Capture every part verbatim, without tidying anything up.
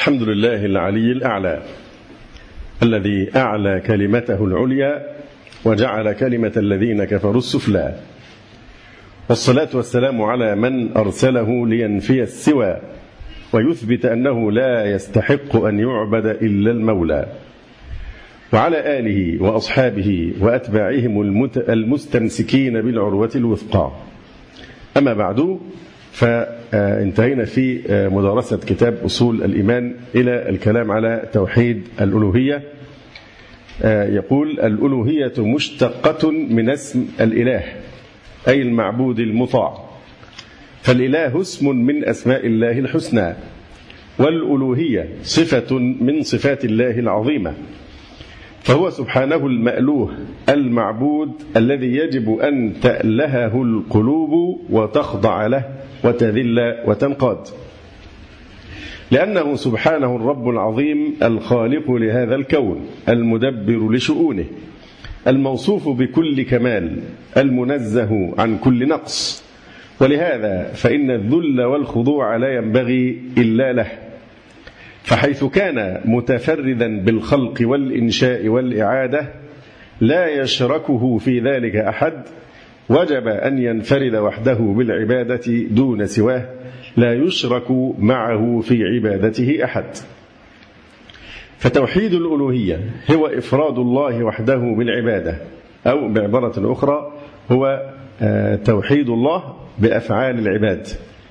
الحمد لله العلي الأعلى الذي أعلى كلمته العليا وجعل كلمة الذين كفروا السفلى، والصلاة والسلام على من أرسله لينفي السوى ويثبت أنه لا يستحق أن يعبد إلا المولى، وعلى آله وأصحابه وأتباعهم المستمسكين بالعروة الوثقى. أما بعد، فانتهينا في مدارسة كتاب أصول الإيمان إلى الكلام على توحيد الألوهية. يقول: الألوهية مشتقة من اسم الإله، أي المعبود المطاع، فالإله اسم من أسماء الله الحسنى، والألوهية صفة من صفات الله العظيمة، فهو سبحانه المألوه المعبود الذي يجب أن تألهه القلوب وتخضع له وتذل وتنقاد، لأنه سبحانه الرب العظيم الخالق لهذا الكون، المدبر لشؤونه، الموصوف بكل كمال، المنزه عن كل نقص. ولهذا فإن الذل والخضوع لا ينبغي إلا له، فحيث كان متفردا بالخلق والإنشاء والإعادة لا يشركه في ذلك أحد، وجب أن ينفرد وحده بالعبادة دون سواه، لا يشرك معه في عبادته أحد. فتوحيد الألوهية هو إفراد الله وحده بالعبادة، أو بعبارة أخرى هو توحيد الله بأفعال العباد.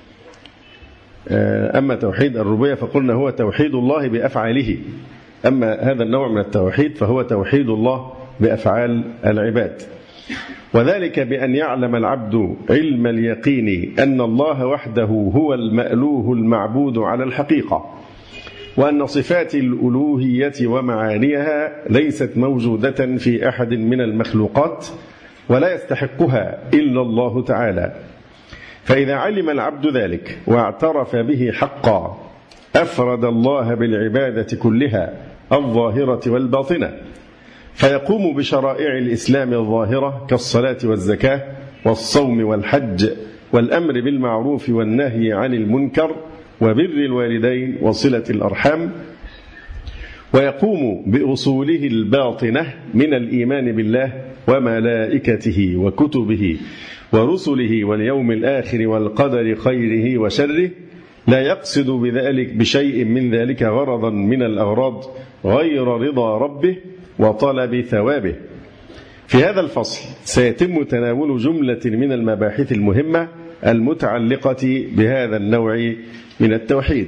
أما توحيد الربوبية فقلنا هو توحيد الله بأفعاله، أما هذا النوع من التوحيد فهو توحيد الله بأفعال العباد، وذلك بأن يعلم العبد علم اليقين أن الله وحده هو المألوه المعبود على الحقيقة، وأن صفات الألوهية ومعانيها ليست موجودة في أحد من المخلوقات، ولا يستحقها إلا الله تعالى. فإذا علم العبد ذلك واعترف به حقا، أفرد الله بالعبادة كلها الظاهرة والباطنة، فيقوم بشرائع الإسلام الظاهرة كالصلاة والزكاة والصوم والحج والأمر بالمعروف والنهي عن المنكر وبر الوالدين وصلة الأرحام، ويقوم بأصوله الباطنة من الإيمان بالله وملائكته وكتبه ورسله واليوم الآخر والقدر خيره وشره، لا يقصد بذلك بشيء من ذلك غرضا من الأغراض غير رضا ربه وطلب ثوابه. في هذا الفصل سيتم تناول جملة من المباحث المهمة المتعلقة بهذا النوع من التوحيد.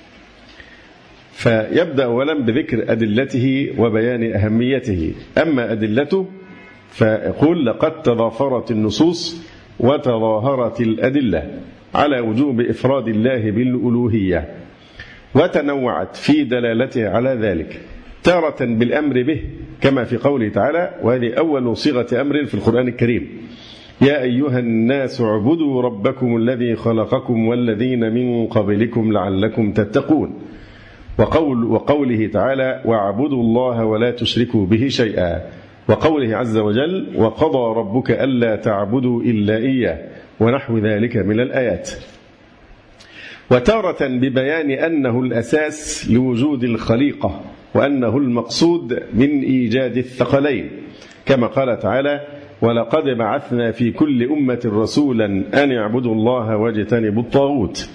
فيبدأ أولا بذكر أدلته وبيان أهميته. أما أدلته فيقول: لقد تضافرت النصوص وتظاهرت الأدلة على وجوب إفراد الله بالألوهية، وتنوعت في دلالته على ذلك، تارة بالأمر به كما في قوله تعالى، وهذه أول صيغة أمر في القرآن الكريم: يا أيها الناس اعبدوا ربكم الذي خلقكم والذين من قبلكم لعلكم تتقون، وقول وقوله تعالى: واعبدوا الله ولا تشركوا به شيئا، وقوله عز وجل: وقضى ربك ألا تعبدوا إلا إياه، ونحو ذلك من الآيات. وتارة ببيان أنه الأساس لوجود الخليقة، وأنه المقصود من إيجاد الثقلين، كما قال تعالى: ولقد بعثنا في كل أمة رسولا أن اعبدوا الله واجتنبوا الطاغوت.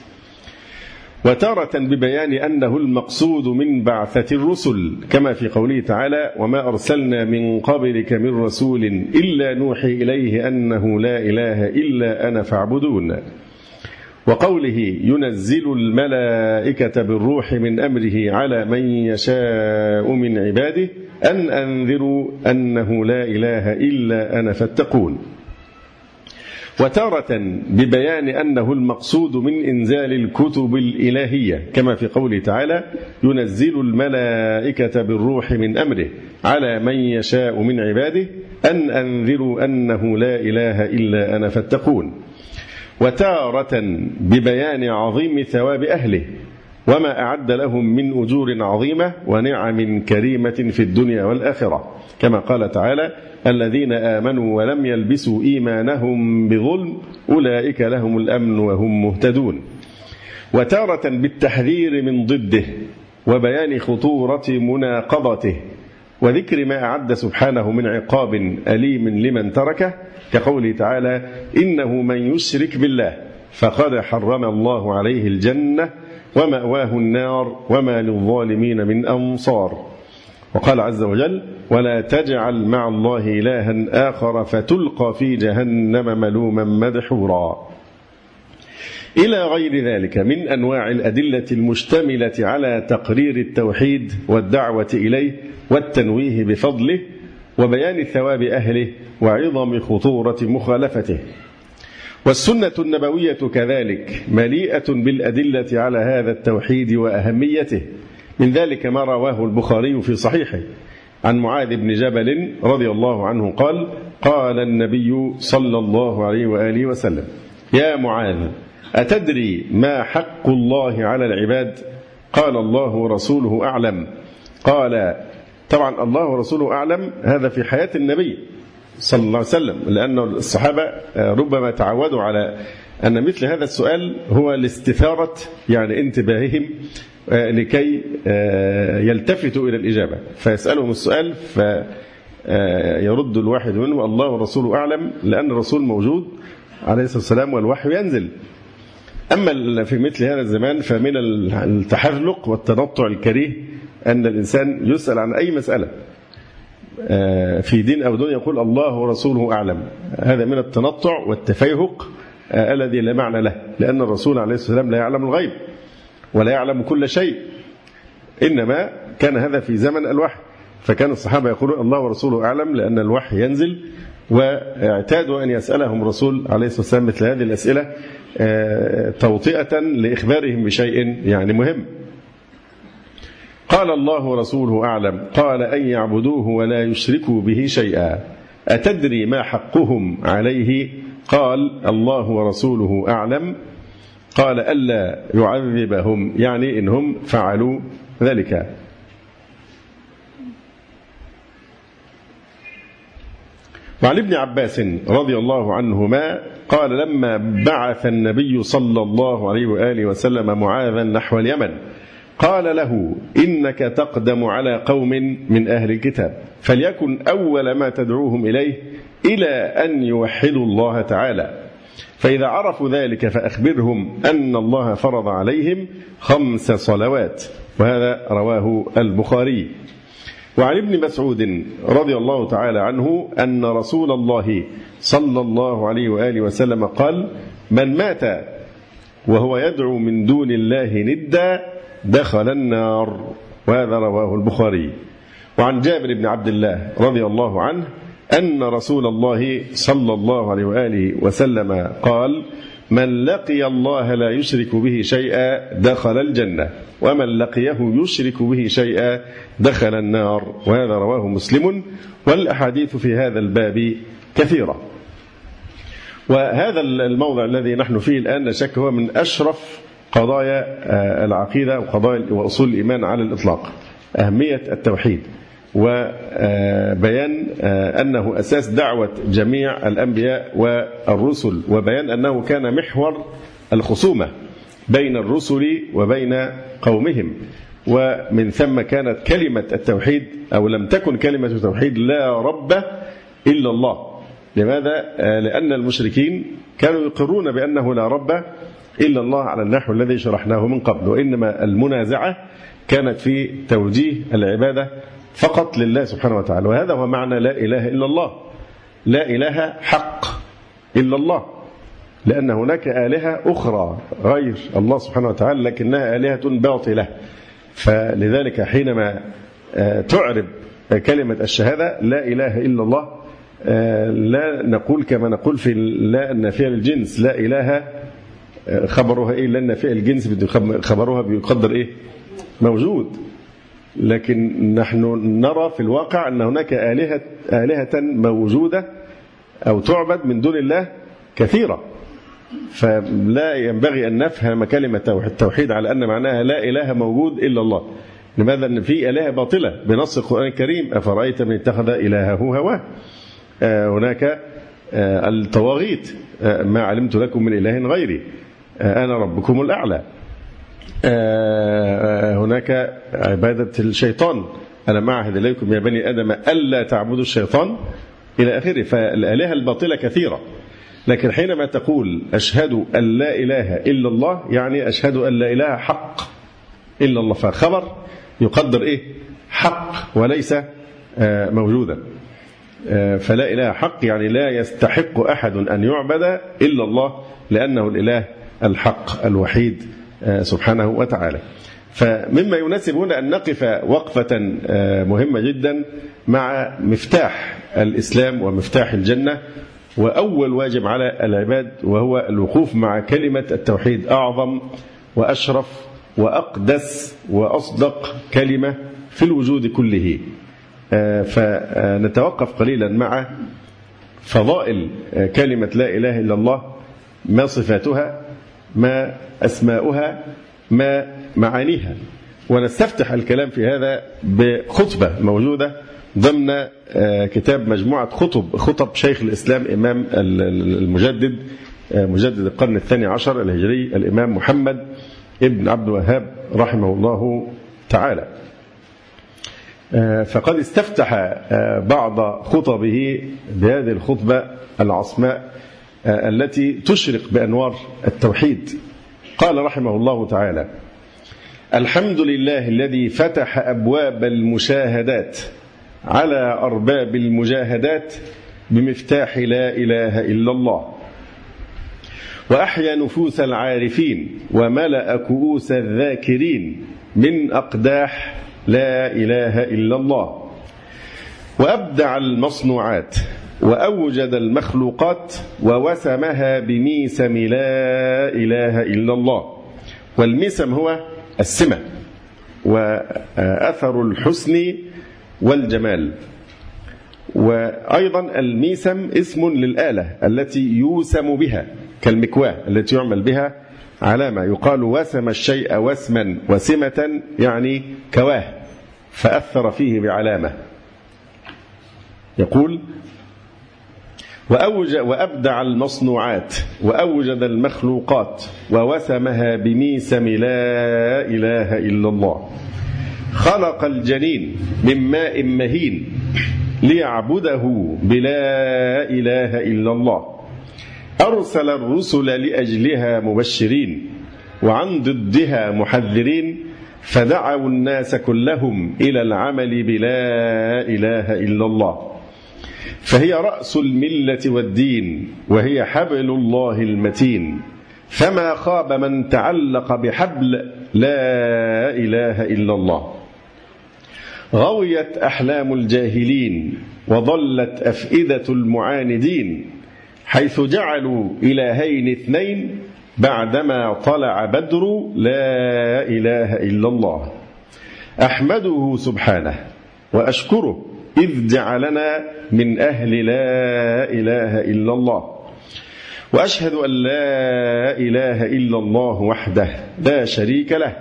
وتارة ببيان أنه المقصود من بعثة الرسل، كما في قوله تعالى: وما أرسلنا من قبلك من رسول إلا نوحي إليه أنه لا إله إلا أنا فاعبدون. وقوله: ينزل الملائكة بالروح من أمره على من يشاء من عباده أن أنذروا أنه لا إله إلا أنا فاتقون. وتارة ببيان أنه المقصود من إنزال الكتب الإلهية، كما في قوله تعالى: ينزل الملائكة بالروح من أمره على من يشاء من عباده أن أنذروا أنه لا إله إلا أنا فاتقون. وتارة ببيان عظيم ثواب أهله وما أعد لهم من أجور عظيمة ونعم كريمة في الدنيا والآخرة، كما قال تعالى: الذين آمنوا ولم يلبسوا إيمانهم بظلم أولئك لهم الأمن وهم مهتدون. وتارة بالتحذير من ضده، وبيان خطورة مناقضته، وذكر ما أعد سبحانه من عقاب أليم لمن تركه، كقوله تعالى: إنه من يشرك بالله فقد حرم الله عليه الجنة ومأواه النار وما للظالمين من أنصار. وقال عز وجل: ولا تجعل مع الله إلها آخر فتلقى في جهنم ملوما مدحورا، إلى غير ذلك من أنواع الأدلة المشتملة على تقرير التوحيد والدعوة إليه والتنويه بفضله وبيان ثواب أهله وعظم خطورة مخالفته. والسنة النبوية كذلك مليئة بالأدلة على هذا التوحيد وأهميته، من ذلك ما رواه البخاري في صحيحه عن معاذ بن جبل رضي الله عنه قال: قال النبي صلى الله عليه وآله وسلم: يا معاذ، أتدري ما حق الله على العباد؟ قال: الله ورسوله أعلم. قال: طبعا الله ورسوله أعلم، هذا في حياة النبي صلى الله عليه وسلم، لأن الصحابة ربما تعودوا على أن مثل هذا السؤال هو لاستثارة يعني انتباههم لكي يلتفتوا إلى الإجابة، فيسألهم السؤال فيرد الواحد منهم: الله ورسوله أعلم، لأن الرسول موجود عليه الصلاة والسلام والوحي ينزل. أما في مثل هذا الزمان فمن التحرق والتنطع الكريه أن الإنسان يسأل عن أي مسألة في دين أو دنيا يقول الله ورسوله أعلم. هذا من التنطع والتفيهق الذي لا معنى له، لأن الرسول عليه الصلاة والسلام لا يعلم الغيب ولا يعلم كل شيء، إنما كان هذا في زمن الوحي، فكان الصحابة يقولون الله ورسوله أعلم لأن الوحي ينزل، واعتادوا أن يسألهم الرسول عليه الصلاة والسلام مثل هذه الأسئلة توطئة لإخبارهم بشيء يعني مهم. قال الله ورسوله أعلم، قال: أن يعبدوه ولا يشركوا به شيئا. أتدري ما حقهم عليه؟ قال: الله ورسوله أعلم. قال: ألا يعذبهم، يعني إنهم فعلوا ذلك. وعن ابن عباس رضي الله عنهما قال: لما بعث النبي صلى الله عليه وآله وسلم معاذا نحو اليمن قال له: إنك تقدم على قوم من أهل الكتاب، فليكن أول ما تدعوهم إليه إلى أن يوحدوا الله تعالى، فإذا عرفوا ذلك فأخبرهم أن الله فرض عليهم خمس صلوات. وهذا رواه البخاري. وعن ابن مسعود رضي الله تعالى عنه أن رسول الله صلى الله عليه وآله وسلم قال: من مات وهو يدعو من دون الله ندا دخل النار. وهذا رواه البخاري. وعن جابر بن عبد الله رضي الله عنه أن رسول الله صلى الله عليه وآله وسلم قال: من لقي الله لا يشرك به شيئا دخل الجنة، ومن لقيه يشرك به شيئا دخل النار. وهذا رواه مسلم. والأحاديث في هذا الباب كثيرة. وهذا الموضع الذي نحن فيه الآن لا شك هو من أشرف قضايا العقيدة وقضايا وأصول الإيمان على الإطلاق، أهمية التوحيد وبيان أنه أساس دعوة جميع الأنبياء والرسل، وبيان أنه كان محور الخصومة بين الرسل وبين قومهم، ومن ثم كانت كلمة التوحيد أو لم تكن كلمة التوحيد لا رب إلا الله. لماذا؟ لأن المشركين كانوا يقرون بأنه لا رب إلا الله على النحو الذي شرحناه من قبل، وإنما المنازعة كانت في توجيه العبادة فقط لله سبحانه وتعالى. وهذا هو معنى لا إله إلا الله، لا إله حق إلا الله، لأن هناك آلهة أخرى غير الله سبحانه وتعالى لكنها آلهة باطلة. فلذلك حينما تعرب كلمة الشهادة لا إله إلا الله لا نقول كما نقول في لا النافية للجنس، لا إله خبرها إيه؟ لا النافية للجنس خبرها بيقدر إيه؟ موجود. لكن نحن نرى في الواقع أن هناك آلهة, آلهة موجودة أو تعبد من دون الله كثيرة، فلا ينبغي أن نفهم كلمة التوحيد على أن معناها لا إله موجود إلا الله. لماذا؟ أن في آلهة باطلة بنص القرآن الكريم: أفرأيت من اتخذ إلهه هواه. هناك الطواغيت: ما علمت لكم من إله غيري، أنا ربكم الأعلى. هناك عبادة الشيطان، ألم أعهد إليكم يا بني آدم ألا تعبدوا الشيطان إلى آخره. فالآلهة الباطلة كثيرة، لكن حينما تقول أشهد أن لا إله إلا الله يعني أشهد أن لا إله حق إلا الله، فخبر يقدر إيه؟ حق وليس موجودا. فلا إله حق يعني لا يستحق أحد أن يعبد إلا الله، لأنه الإله الحق الوحيد سبحانه وتعالى. فمما يناسب هنا أن نقف وقفة مهمة جدا مع مفتاح الإسلام ومفتاح الجنة، وأول واجب على العباد وهو الوقوف مع كلمة التوحيد، أعظم وأشرف وأقدس وأصدق كلمة في الوجود كله. فنتوقف قليلا مع فضائل كلمة لا إله إلا الله، ما صفاتها، ما أسماؤها، ما معانيها، ونستفتح الكلام في هذا بخطبة موجودة ضمن كتاب مجموعة خطب خطب شيخ الإسلام إمام المجدد مجدد القرن الثاني عشر الهجري الإمام محمد ابن عبد الوهاب رحمه الله تعالى. فقد استفتح بعض خطبه بهذه الخطبة العصماء التي تشرق بأنوار التوحيد. قال رحمه الله تعالى: الحمد لله الذي فتح أبواب المشاهدات على أرباب المجاهدات بمفتاح لا إله إلا الله، وأحيا نفوس العارفين وملأ كؤوس الذاكرين من أقداح لا إله إلا الله، وأبدع المصنوعات وأوجد المخلوقات ووسمها بميسم لا إله إلا الله. والميسم هو السمة وأثر الحسن والجمال. وأيضا الميسم اسم للآلة التي يوسم بها كالمكواة التي يعمل بها علامة، يقال وسم الشيء وسما وسمة يعني كواه فأثر فيه بعلامة. يقول: وأوجد وأبدع المصنوعات وأوجد المخلوقات ووسمها بميسم لا إله إلا الله. خلق الجنين من ماء مهين ليعبده بلا إله إلا الله. أرسل الرسل لأجلها مبشرين وعن ضدها محذرين، فدعوا الناس كلهم إلى العمل بلا إله إلا الله. فهي رأس الملة والدين وهي حبل الله المتين، فما خاب من تعلق بحبل لا إله إلا الله. غويت أحلام الجاهلين وضلت أفئدة المعاندين، حيث جعلوا إلهين اثنين بعدما طلع بدر لا إله إلا الله. أحمده سبحانه وأشكره إذ جعلنا من أهل لا إله إلا الله، وأشهد أن لا إله إلا الله وحده لا شريك له،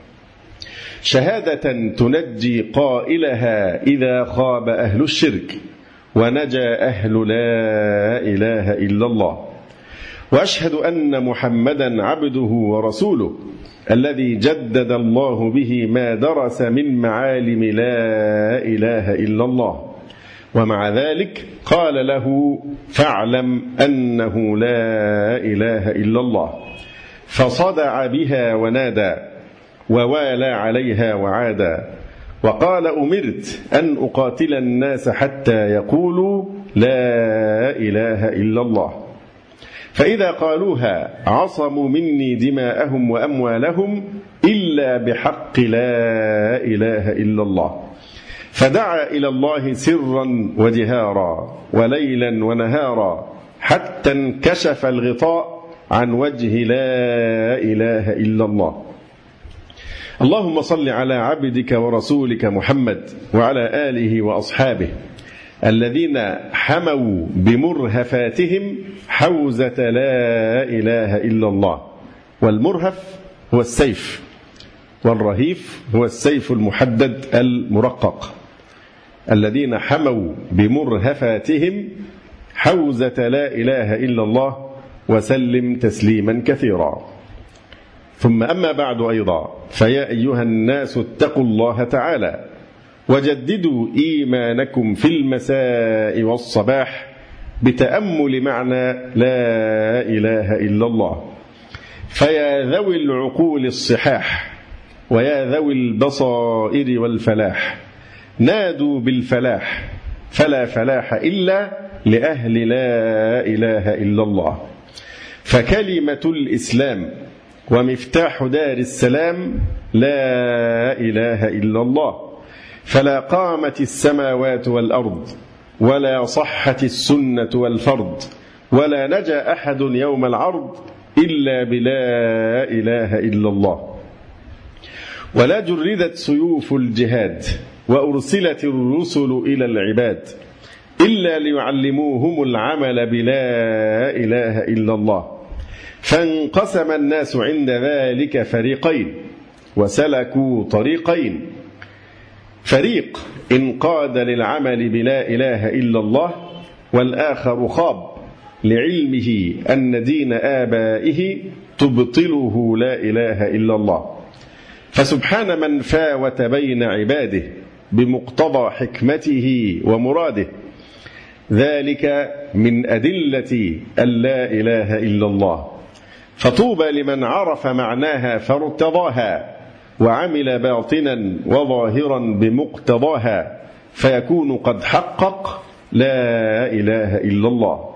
شهادة تنجي قائلها إذا خاب أهل الشرك ونجا أهل لا إله إلا الله. وأشهد أن محمدا عبده ورسوله الذي جدد الله به ما درس من معالم لا إله إلا الله، ومع ذلك قال له: فاعلم أنه لا إله إلا الله، فصدع بها ونادى ووالى عليها وعادى، وقال: أمرت أن أقاتل الناس حتى يقولوا لا إله إلا الله، فإذا قالوها عصموا مني دماءهم وأموالهم إلا بحق لا إله إلا الله. فدعا إلى الله سرا وجهارا وليلا ونهارا حتى انكشف الغطاء عن وجه لا إله إلا الله. اللهم صل على عبدك ورسولك محمد وعلى آله وأصحابه الذين حموا بمرهفاتهم حوزة لا إله إلا الله. والمرهف هو السيف، والرهيف هو السيف المحدد المرقق. الذين حموا بمرهفاتهم حوزة لا إله إلا الله، وسلم تسليما كثيرا. ثم أما بعد أيضا، فيا أيها الناس اتقوا الله تعالى وجددوا إيمانكم في المساء والصباح بتأمل معنى لا إله إلا الله. فيا ذوي العقول الصحاح ويا ذوي البصائر والفلاح، نادوا بالفلاح، فلا فلاح إلا لأهل لا إله إلا الله. فكلمة الإسلام ومفتاح دار السلام لا إله إلا الله، فلا قامت السماوات والأرض ولا صحت السنة والفرض ولا نجا أحد يوم العرض إلا بلا إله إلا الله. ولا جردت سيوف الجهاد وأرسلت الرسل إلى العباد إلا ليعلموهم العمل بلا إله إلا الله. فانقسم الناس عند ذلك فريقين وسلكوا طريقين، فريق انقاد للعمل بلا إله إلا الله، والآخر خاب لعلمه أن دين آبائه تبطله لا إله إلا الله. فسبحان من فاوت بين عباده بمقتضى حكمته ومراده، ذلك من أدلة أن لا إله إلا الله. فطوبى لمن عرف معناها فارتضاها وعمل باطنا وظاهرا بمقتضاها، فيكون قد حقق لا إله إلا الله.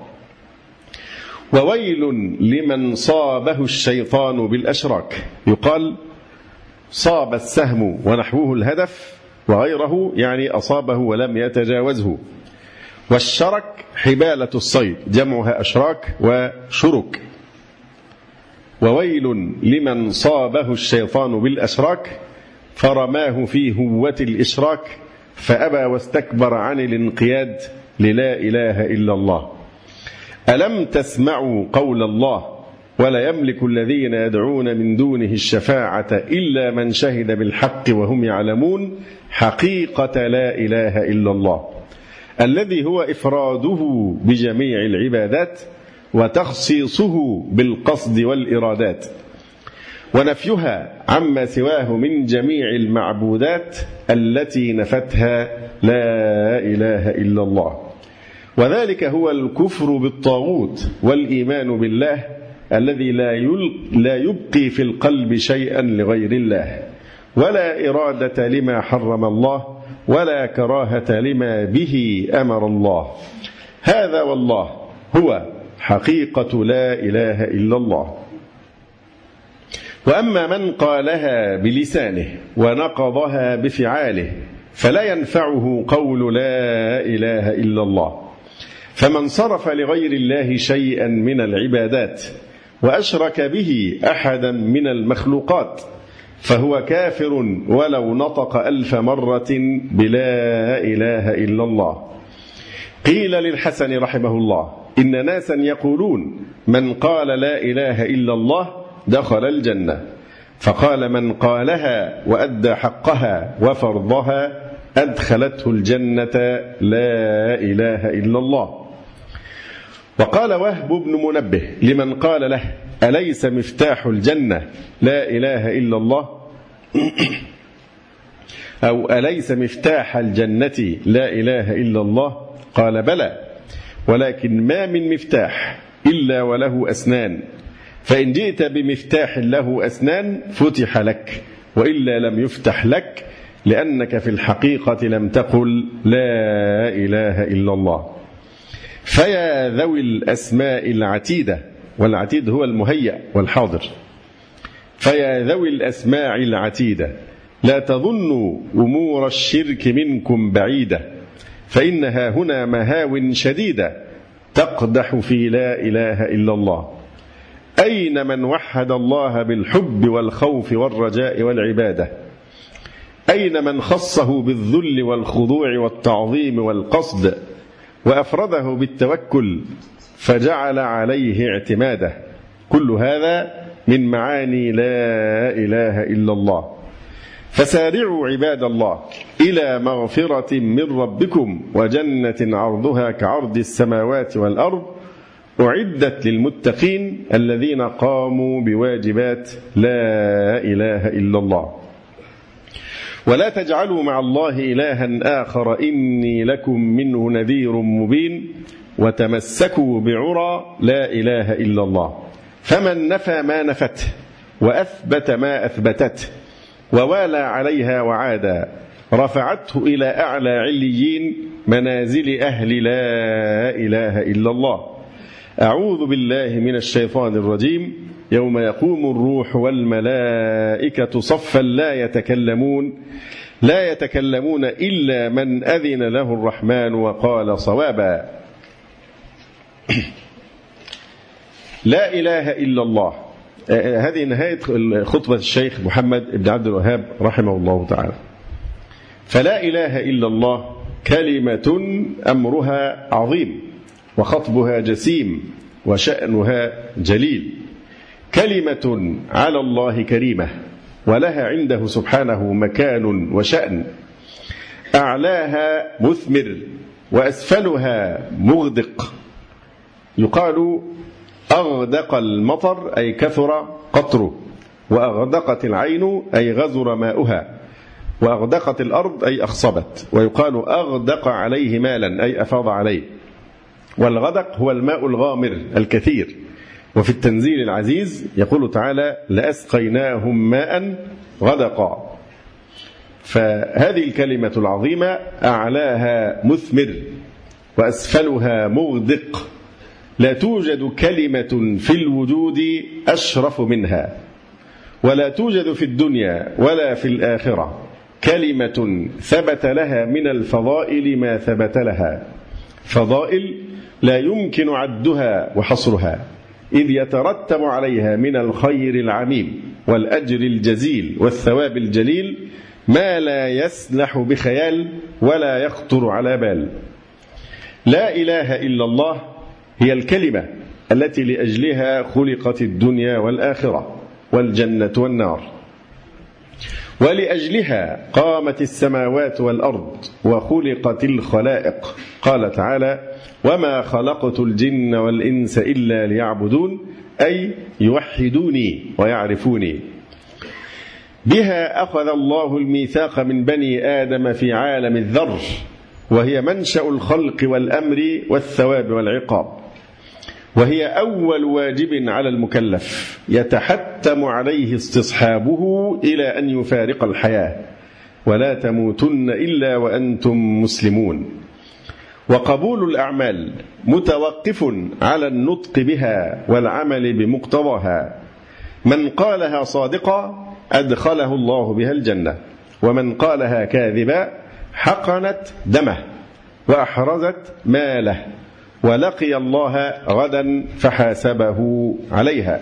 وويل لمن صابه الشيطان بالأشراك، يقال صاب السهم ونحوه الهدف وغيره، يعني أصابه ولم يتجاوزه. والشرك حبالة الصيد، جمعها أشراك وشرك. وويل لمن صابه الشيطان بالأشراك فرماه في هوة الإشراك فأبى واستكبر عن الانقياد للا إله إلا الله. ألم تسمعوا قول الله ولا يملك الذين يدعون من دونه الشفاعة إلا من شهد بالحق وهم يعلمون حقيقة لا إله إلا الله، الذي هو إفراده بجميع العبادات وتخصيصه بالقصد والإرادات، ونفيها عما سواه من جميع المعبودات التي نفتها لا إله إلا الله. وذلك هو الكفر بالطاغوت والإيمان بالله الذي لا يبقي في القلب شيئا لغير الله، ولا إرادة لما حرم الله، ولا كراهة لما به أمر الله. هذا والله هو حقيقة لا إله إلا الله. وأما من قالها بلسانه ونقضها بفعاله فلا ينفعه قول لا إله إلا الله. فمن صرف لغير الله شيئا من العبادات وأشرك به أحدا من المخلوقات فهو كافر ولو نطق ألف مرة بلا إله إلا الله. قيل للحسن رحمه الله: إن ناسا يقولون من قال لا إله إلا الله دخل الجنة، فقال: من قالها وأدى حقها وفرضها أدخلته الجنة لا إله إلا الله. وقال وهب بن منبه لمن قال له: أليس مفتاح الجنة لا إله إلا الله؟ أو أليس مفتاح الجنة لا إله إلا الله؟ قال: بلى، ولكن ما من مفتاح إلا وله أسنان، فإن جئت بمفتاح له أسنان فتح لك، وإلا لم يفتح لك، لأنك في الحقيقة لم تقل لا إله إلا الله. فيا ذوي الأسماء العتيدة، والعتيد هو المهيأ والحاضر، فيا ذوي الأسماع العتيدة لا تظنوا أمور الشرك منكم بعيدة، فإنها هنا مهاو شديدة تقدح في لا إله إلا الله. أين من وحد الله بالحب والخوف والرجاء والعبادة؟ أين من خصه بالذل والخضوع والتعظيم والقصد وأفرده بالتوكل فجعل عليه اعتماده؟ كل هذا من معاني لا إله إلا الله. فسارعوا عباد الله إلى مغفرة من ربكم وجنة عرضها كعرض السماوات والأرض أعدت للمتقين الذين قاموا بواجبات لا إله إلا الله. ولا تجعلوا مع الله إلها آخر إني لكم منه نذير مبين وتمسكوا بعرى لا إله إلا الله. فمن نفى ما نفته وأثبت ما أثبتته ووالى عليها وعادا رفعته إلى أعلى عليين منازل أهل لا إله إلا الله. أعوذ بالله من الشيطان الرجيم. يوم يقوم الروح والملائكة صفا لا يتكلمون لا يتكلمون إلا من أذن له الرحمن وقال صوابا. لا إله إلا الله. هذه نهاية خطبة الشيخ محمد بن عبد الوهاب رحمه الله تعالى. فلا إله إلا الله كلمة أمرها عظيم وخطبها جسيم وشأنها جليل، كلمة على الله كريمة ولها عنده سبحانه مكان وشأن، أعلاها مثمر وأسفلها مغدق. يقال أغدق المطر أي كثر قطره، وأغدقت العين أي غزر ماؤها، وأغدقت الأرض أي أخصبت. ويقال أغدق عليه مالا أي أفاض عليه. والغدق هو الماء الغامر الكثير. وفي التنزيل العزيز يقول تعالى لأسقيناهم ماء غدقا. فهذه الكلمة العظيمة أعلاها مثمر وأسفلها مغدق. لا توجد كلمة في الوجود أشرف منها، ولا توجد في الدنيا ولا في الآخرة كلمة ثبت لها من الفضائل ما ثبت لها، فضائل لا يمكن عدها وحصرها، إذ يترتب عليها من الخير العميم والأجر الجزيل والثواب الجليل ما لا يسلح بخيال ولا يخطر على بال. لا إله إلا الله هي الكلمة التي لأجلها خلقت الدنيا والآخرة والجنة والنار، ولأجلها قامت السماوات والأرض وخلقت الخلائق. قال تعالى وما خلقت الجن والإنس إلا ليعبدون أي يوحدوني ويعرفوني. بها أخذ الله الميثاق من بني آدم في عالم الذر، وهي منشأ الخلق والأمر والثواب والعقاب، وهي أول واجب على المكلف يتحتم عليه استصحابه إلى أن يفارق الحياة، ولا تموتن إلا وأنتم مسلمون. وقبول الأعمال متوقف على النطق بها والعمل بمقتضاها. من قالها صادقا أدخله الله بها الجنة، ومن قالها كاذبا حقنت دمه وأحرزت ماله ولقي الله غدا فحاسبه عليها.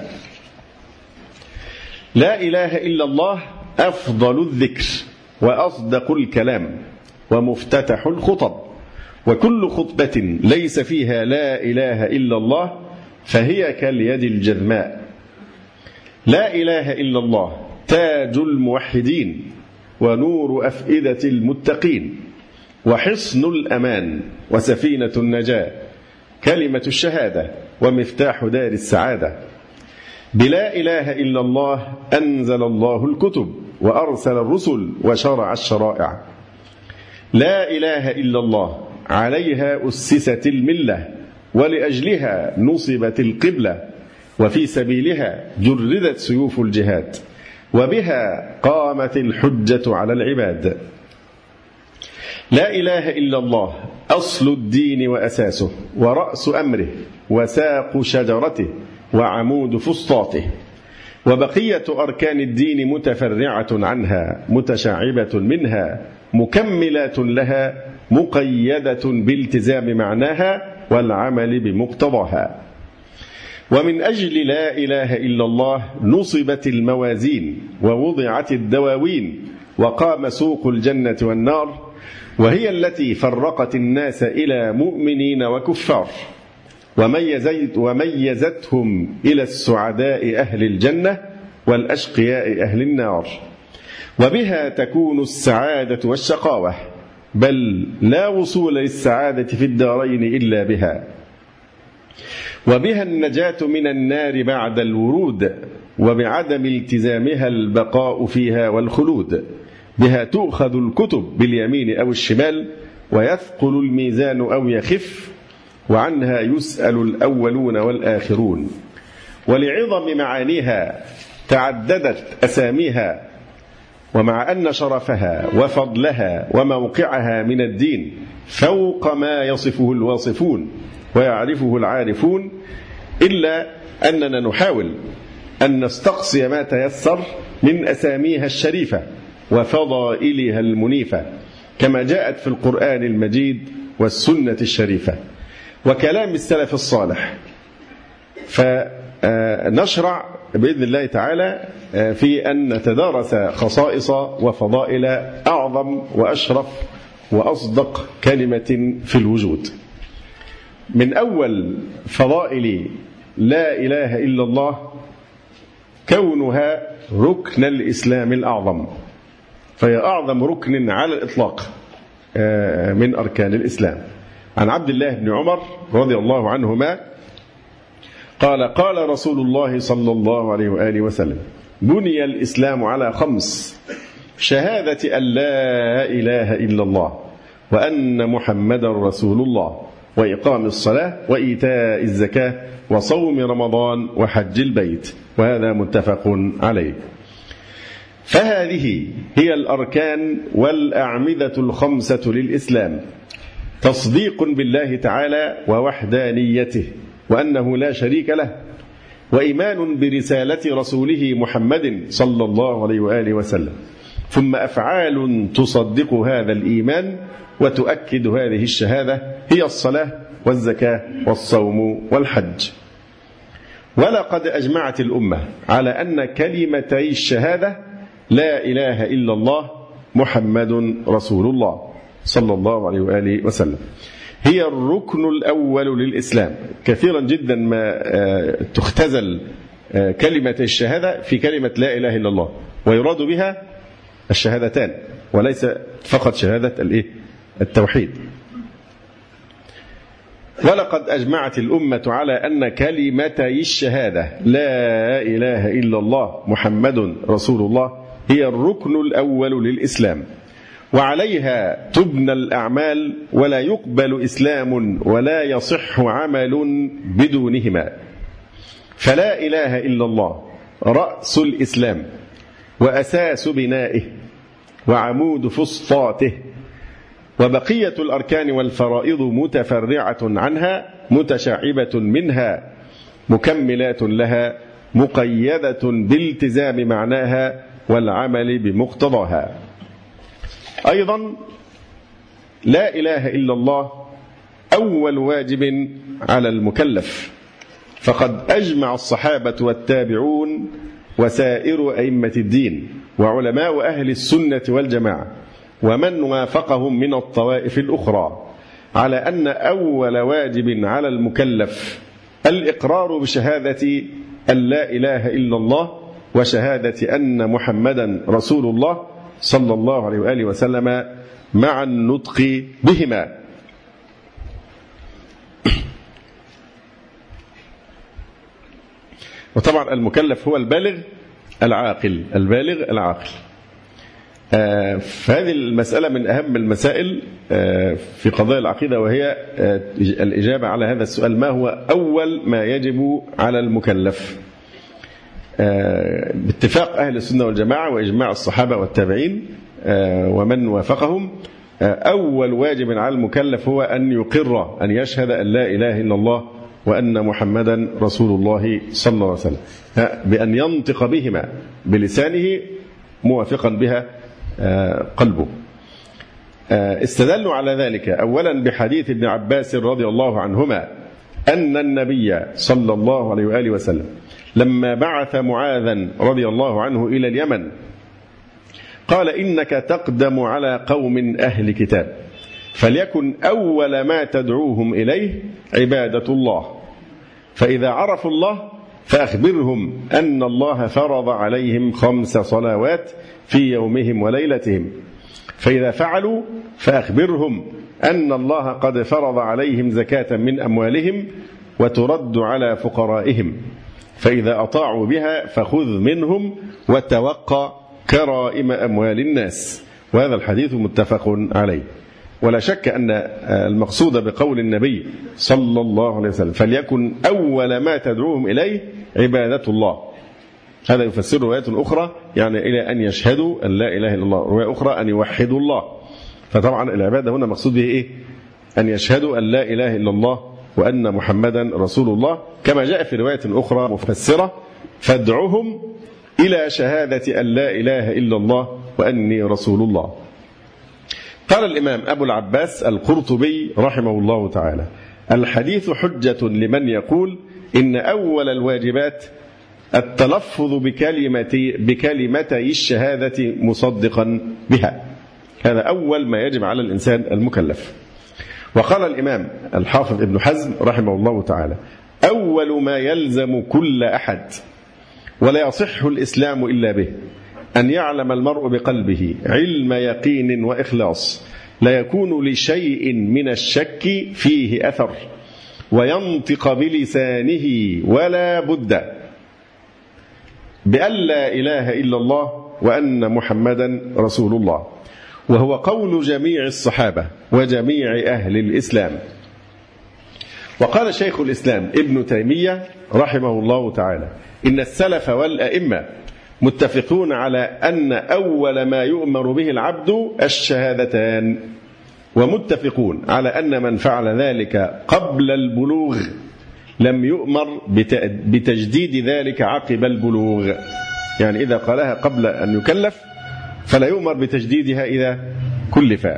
لا إله إلا الله أفضل الذكر وأصدق الكلام ومفتتح الخطب، وكل خطبة ليس فيها لا إله إلا الله فهي كاليد الجذماء. لا إله إلا الله تاج الموحدين ونور أفئدة المتقين وحصن الأمان وسفينة النجاة، كلمة الشهادة ومفتاح دار السعادة. بلا إله إلا الله أنزل الله الكتب وأرسل الرسل وشرع الشرائع. لا إله إلا الله عليها أسست الملة، ولأجلها نصبت القبلة، وفي سبيلها جردت سيوف الجهاد، وبها قامت الحجة على العباد. لا إله إلا الله أصل الدين وأساسه ورأس أمره وساق شجرته وعمود فسطاطه، وبقية أركان الدين متفرعة عنها متشعبة منها مكملات لها مقيدة بالتزام معناها والعمل بمقتضاها. ومن أجل لا إله إلا الله نصبت الموازين ووضعت الدواوين وقام سوق الجنة والنار، وهي التي فرقت الناس إلى مؤمنين وكفار وميزتهم إلى السعداء أهل الجنة والأشقياء أهل النار. وبها تكون السعادة والشقاوة، بل لا وصول للسعادة في الدارين إلا بها. وبها النجاة من النار بعد الورود، وبعدم التزامها البقاء فيها والخلود. بها تؤخذ الكتب باليمين أو الشمال، ويثقل الميزان أو يخف، وعنها يسأل الأولون والآخرون. ولعظم معانيها تعددت أساميها، ومع أن شرفها وفضلها وموقعها من الدين فوق ما يصفه الواصفون ويعرفه العارفون، إلا أننا نحاول أن نستقصي ما تيسر من أساميها الشريفة وفضائلها المنيفة، كما جاءت في القرآن المجيد والسنة الشريفة وكلام السلف الصالح. فنشرع بإذن الله تعالى في أن نتدارس خصائص وفضائل أعظم وأشرف وأصدق كلمة في الوجود. من أول فضائل لا إله إلا الله كونها ركن الإسلام الأعظم، فهي أعظم ركن على الإطلاق من أركان الإسلام. عن عبد الله بن عمر رضي الله عنهما قال: قال رسول الله صلى الله عليه وآله وسلم: بني الإسلام على خمس: شهادة أن لا إله إلا الله، وأن محمدا رسول الله، وإقام الصلاة، وإيتاء الزكاة، وصوم رمضان، وحج البيت. وهذا متفق عليه. فهذه هي الأركان والأعمدة الخمسة للإسلام: تصديق بالله تعالى ووحدانيته وأنه لا شريك له، وإيمان برسالة رسوله محمد صلى الله عليه وآله وسلم، ثم أفعال تصدق هذا الإيمان وتؤكد هذه الشهادة، هي الصلاة والزكاة والصوم والحج. ولقد أجمعت الأمة على أن كلمتي الشهادة لا إله إلا الله محمد رسول الله صلى الله عليه وآله وسلم هي الركن الأول للإسلام. كثيرا جدا ما تختزل كلمة الشهادة في كلمة لا إله إلا الله، ويراد بها الشهادتان وليس فقط شهادة التوحيد. ولقد أجمعت الأمة على أن كلمتي الشهادة لا إله إلا الله محمد رسول الله هي الركن الأول للإسلام، وعليها تبنى الأعمال، ولا يقبل إسلام ولا يصح عمل بدونهما. فلا إله إلا الله رأس الإسلام وأساس بنائه وعمود فسطاته، وبقية الأركان والفرائض متفرعة عنها متشعبة منها مكملات لها مقيدة بالتزام معناها والعمل بمقتضاها. أيضا لا إله إلا الله أول واجب على المكلف، فقد أجمع الصحابة والتابعون وسائر أئمة الدين وعلماء أهل السنة والجماعة ومن وافقهم من الطوائف الأخرى على أن أول واجب على المكلف الإقرار بشهادة أن لا إله إلا الله وشهادة أن محمدا رسول الله صلى الله عليه وآله وسلم مع النطق بهما. وطبعا المكلف هو البالغ العاقل، البالغ العاقل. آه فهذه المسألة من أهم المسائل آه في قضايا العقيدة، وهي آه الإجابة على هذا السؤال: ما هو أول ما يجب على المكلف؟ آه باتفاق أهل السنة والجماعة وإجماع الصحابة والتابعين آه ومن وافقهم، آه أول واجب على المكلف هو أن يقر أن يشهد أن لا إله إلا الله وأن محمدا رسول الله صلى الله عليه وسلم، بأن ينطق بهما بلسانه موافقا بها قلبه. استدلوا على ذلك أولا بحديث ابن عباس رضي الله عنهما أن النبي صلى الله عليه وآله وسلم لما بعث معاذا رضي الله عنه إلى اليمن قال: إنك تقدم على قوم أهل كتاب، فليكن أول ما تدعوهم إليه عبادة الله، فإذا عرفوا الله فأخبرهم أن الله فرض عليهم خمس صلوات في يومهم وليلتهم، فإذا فعلوا فأخبرهم أن الله قد فرض عليهم زكاة من أموالهم، وترد على فقرائهم، فإذا أطاعوا بها فخذ منهم وتوقع كرائم أموال الناس. وهذا الحديث متفق عليه. ولا شك أن المقصود بقول النبي صلى الله عليه وسلم فليكن أول ما تدعوهم إليه عبادة الله، هذا يفسر رواية أخرى يعني إلى أن يشهدوا أن لا إله إلا الله، رواية أخرى أن يوحدوا الله. فطبعا العبادة هنا مقصود به إيه؟ أن يشهدوا أن لا إله إلا الله وأن محمدا رسول الله، كما جاء في رواية أخرى مفسرة فادعوهم إلى شهادة أن لا إله إلا الله وأني رسول الله. قال الإمام أبو العباس القرطبي رحمه الله تعالى: الحديث حجة لمن يقول إن أول الواجبات التلفظ بكلمة بكلمتي الشهادة مصدقا بها، هذا أول ما يجب على الإنسان المكلف. وقال الإمام الحافظ ابن حزم رحمه الله تعالى: أول ما يلزم كل أحد ولا يصح الإسلام إلا به أن يعلم المرء بقلبه علم يقين وإخلاص لا يكون لشيء من الشك فيه أثر، وينطق بلسانه ولا بد بأن لا إله إلا الله وأن محمدا رسول الله، وهو قول جميع الصحابة وجميع أهل الإسلام. وقال شيخ الإسلام ابن تيمية رحمه الله تعالى: إن السلف والأئمة متفقون على أن أول ما يؤمر به العبد الشهادتان، ومتفقون على أن من فعل ذلك قبل البلوغ لم يؤمر بتجديد ذلك عقب البلوغ، يعني إذا قالها قبل أن يكلف فلا يؤمر بتجديدها إذا كلف.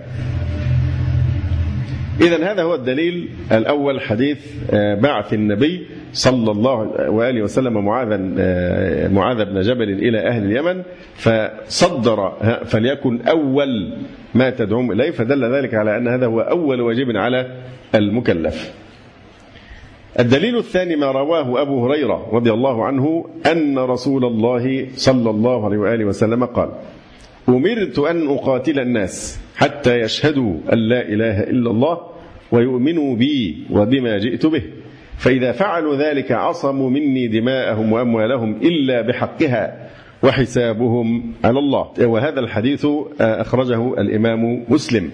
إذن هذا هو الدليل الأول، حديث بعث النبي صلى الله عليه وسلم معاذ معاذ بن جبل إلى أهل اليمن، فصدر فليكن أول ما تدعوهم إليه، فدل ذلك على أن هذا هو أول واجب على المكلف. الدليل الثاني ما رواه أبو هريرة رضي الله عنه أن رسول الله صلى الله عليه وآله وسلم قال: أمرت أن أقاتل الناس حتى يشهدوا أن لا إله إلا الله ويؤمنوا بي وبما جئت به، فإذا فعلوا ذلك عصموا مني دماءهم وأموالهم إلا بحقها وحسابهم على الله. وهذا الحديث أخرجه الإمام مسلم.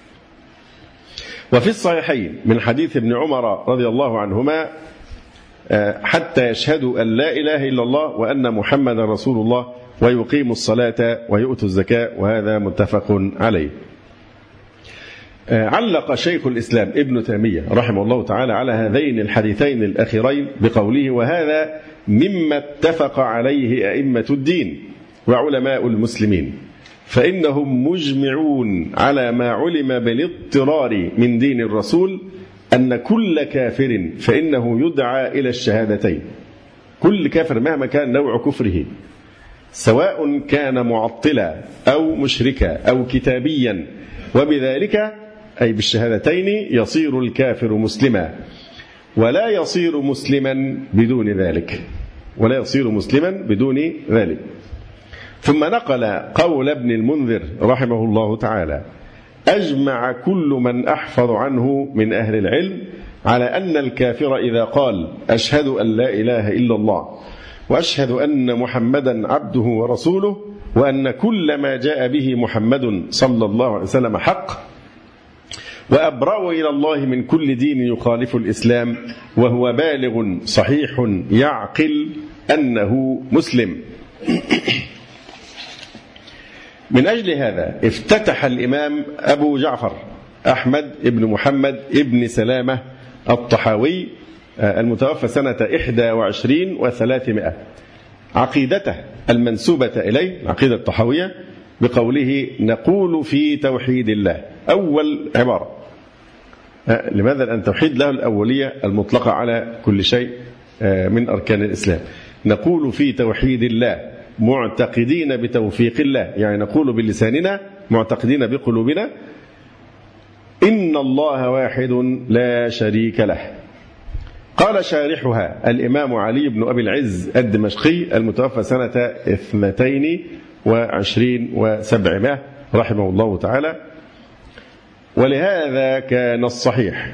وفي الصحيحين من حديث ابن عمر رضي الله عنهما: حتى يشهدوا أن لا إله إلا الله وأن محمد رسول الله ويقيموا الصلاة ويؤتوا الزكاة، وهذا متفق عليه. علق شيخ الإسلام ابن تيمية رحمه الله تعالى على هذين الحديثين الأخيرين بقوله: وهذا مما اتفق عليه أئمة الدين وعلماء المسلمين، فإنهم مجمعون على ما علم بالاضطرار من دين الرسول أن كل كافر فإنه يدعى إلى الشهادتين، كل كافر مهما كان نوع كفره، سواء كان معطلا أو مشركا أو كتابيا، وبذلك أي بالشهادتين يصير الكافر مسلما، ولا يصير مسلما بدون ذلك، ولا يصير مسلما بدون ذلك. ثم نقل قول ابن المنذر رحمه الله تعالى: أجمع كل من أحفظ عنه من أهل العلم على أن الكافر إذا قال أشهد أن لا إله إلا الله وأشهد أن محمدا عبده ورسوله وأن كل ما جاء به محمد صلى الله عليه وسلم حق، وأبرأ إلى الله من كل دين يخالف الإسلام، وهو بالغ صحيح يعقل أنه مسلم. من أجل هذا افتتح الإمام أبو جعفر أحمد بن محمد بن سلامة الطحاوي المتوفى سنة إحدى وعشرين وثلاثمائة عقيدته المنسوبة إليه، العقيدة الطحاوية، بقوله: نقول في توحيد الله. أول عبارة. لماذا؟ لأن توحيد له الأولية المطلقة على كل شيء من أركان الإسلام. نقول في توحيد الله معتقدين بتوفيق الله، يعني نقول بلساننا معتقدين بقلوبنا إن الله واحد لا شريك له. قال شارحها الإمام علي بن أبي العز الدمشقي المتوفى سنة اثنتين وعشرين وسبعمائة رحمه الله تعالى: ولهذا كان الصحيح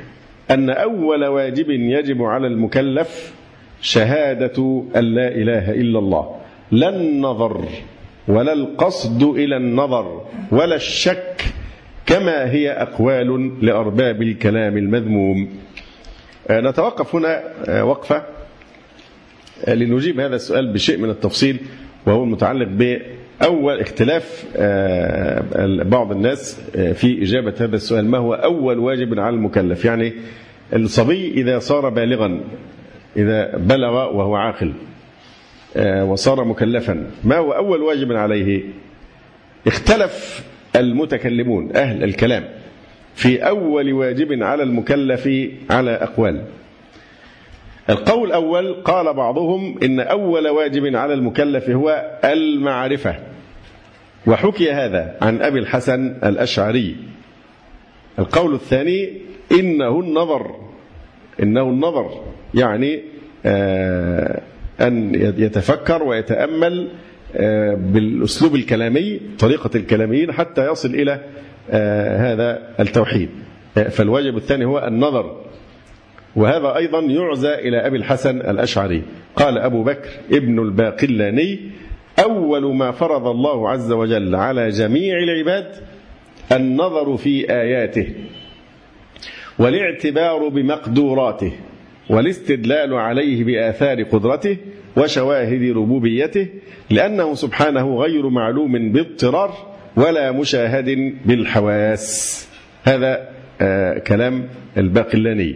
أن أول واجب يجب على المكلف شهادة أن لا إله إلا الله، لا النظر ولا القصد إلى النظر ولا الشك كما هي أقوال لأرباب الكلام المذموم. نتوقف هنا وقفة لنجيب هذا السؤال بشيء من التفصيل، وهو المتعلق بأول اختلاف بعض الناس في إجابة هذا السؤال: ما هو أول واجب على المكلف؟ يعني الصبي إذا صار بالغا، إذا بلغ وهو عاقل وصار مكلفا، ما هو أول واجب عليه؟ اختلف المتكلمون أهل الكلام في أول واجب على المكلف على أقوال. القول الأول قال بعضهم إن أول واجب على المكلف هو المعرفة، وحكي هذا عن أبي الحسن الأشعري. القول الثاني إنه النظر، إنه النظر يعني آه أن يتفكر ويتأمل آه بالأسلوب الكلامي، طريقة الكلاميين، حتى يصل إلى آه هذا التوحيد. فالواجب الثاني هو النظر، وهذا أيضا يعزى إلى أبي الحسن الأشعري. قال أبو بكر ابن الباقلاني: أول ما فرض الله عز وجل على جميع العباد النظر في آياته والاعتبار بمقدوراته والاستدلال عليه بآثار قدرته وشواهد ربوبيته، لأنه سبحانه غير معلوم باضطرار ولا مشاهد بالحواس. هذا آه كلام الباقلاني،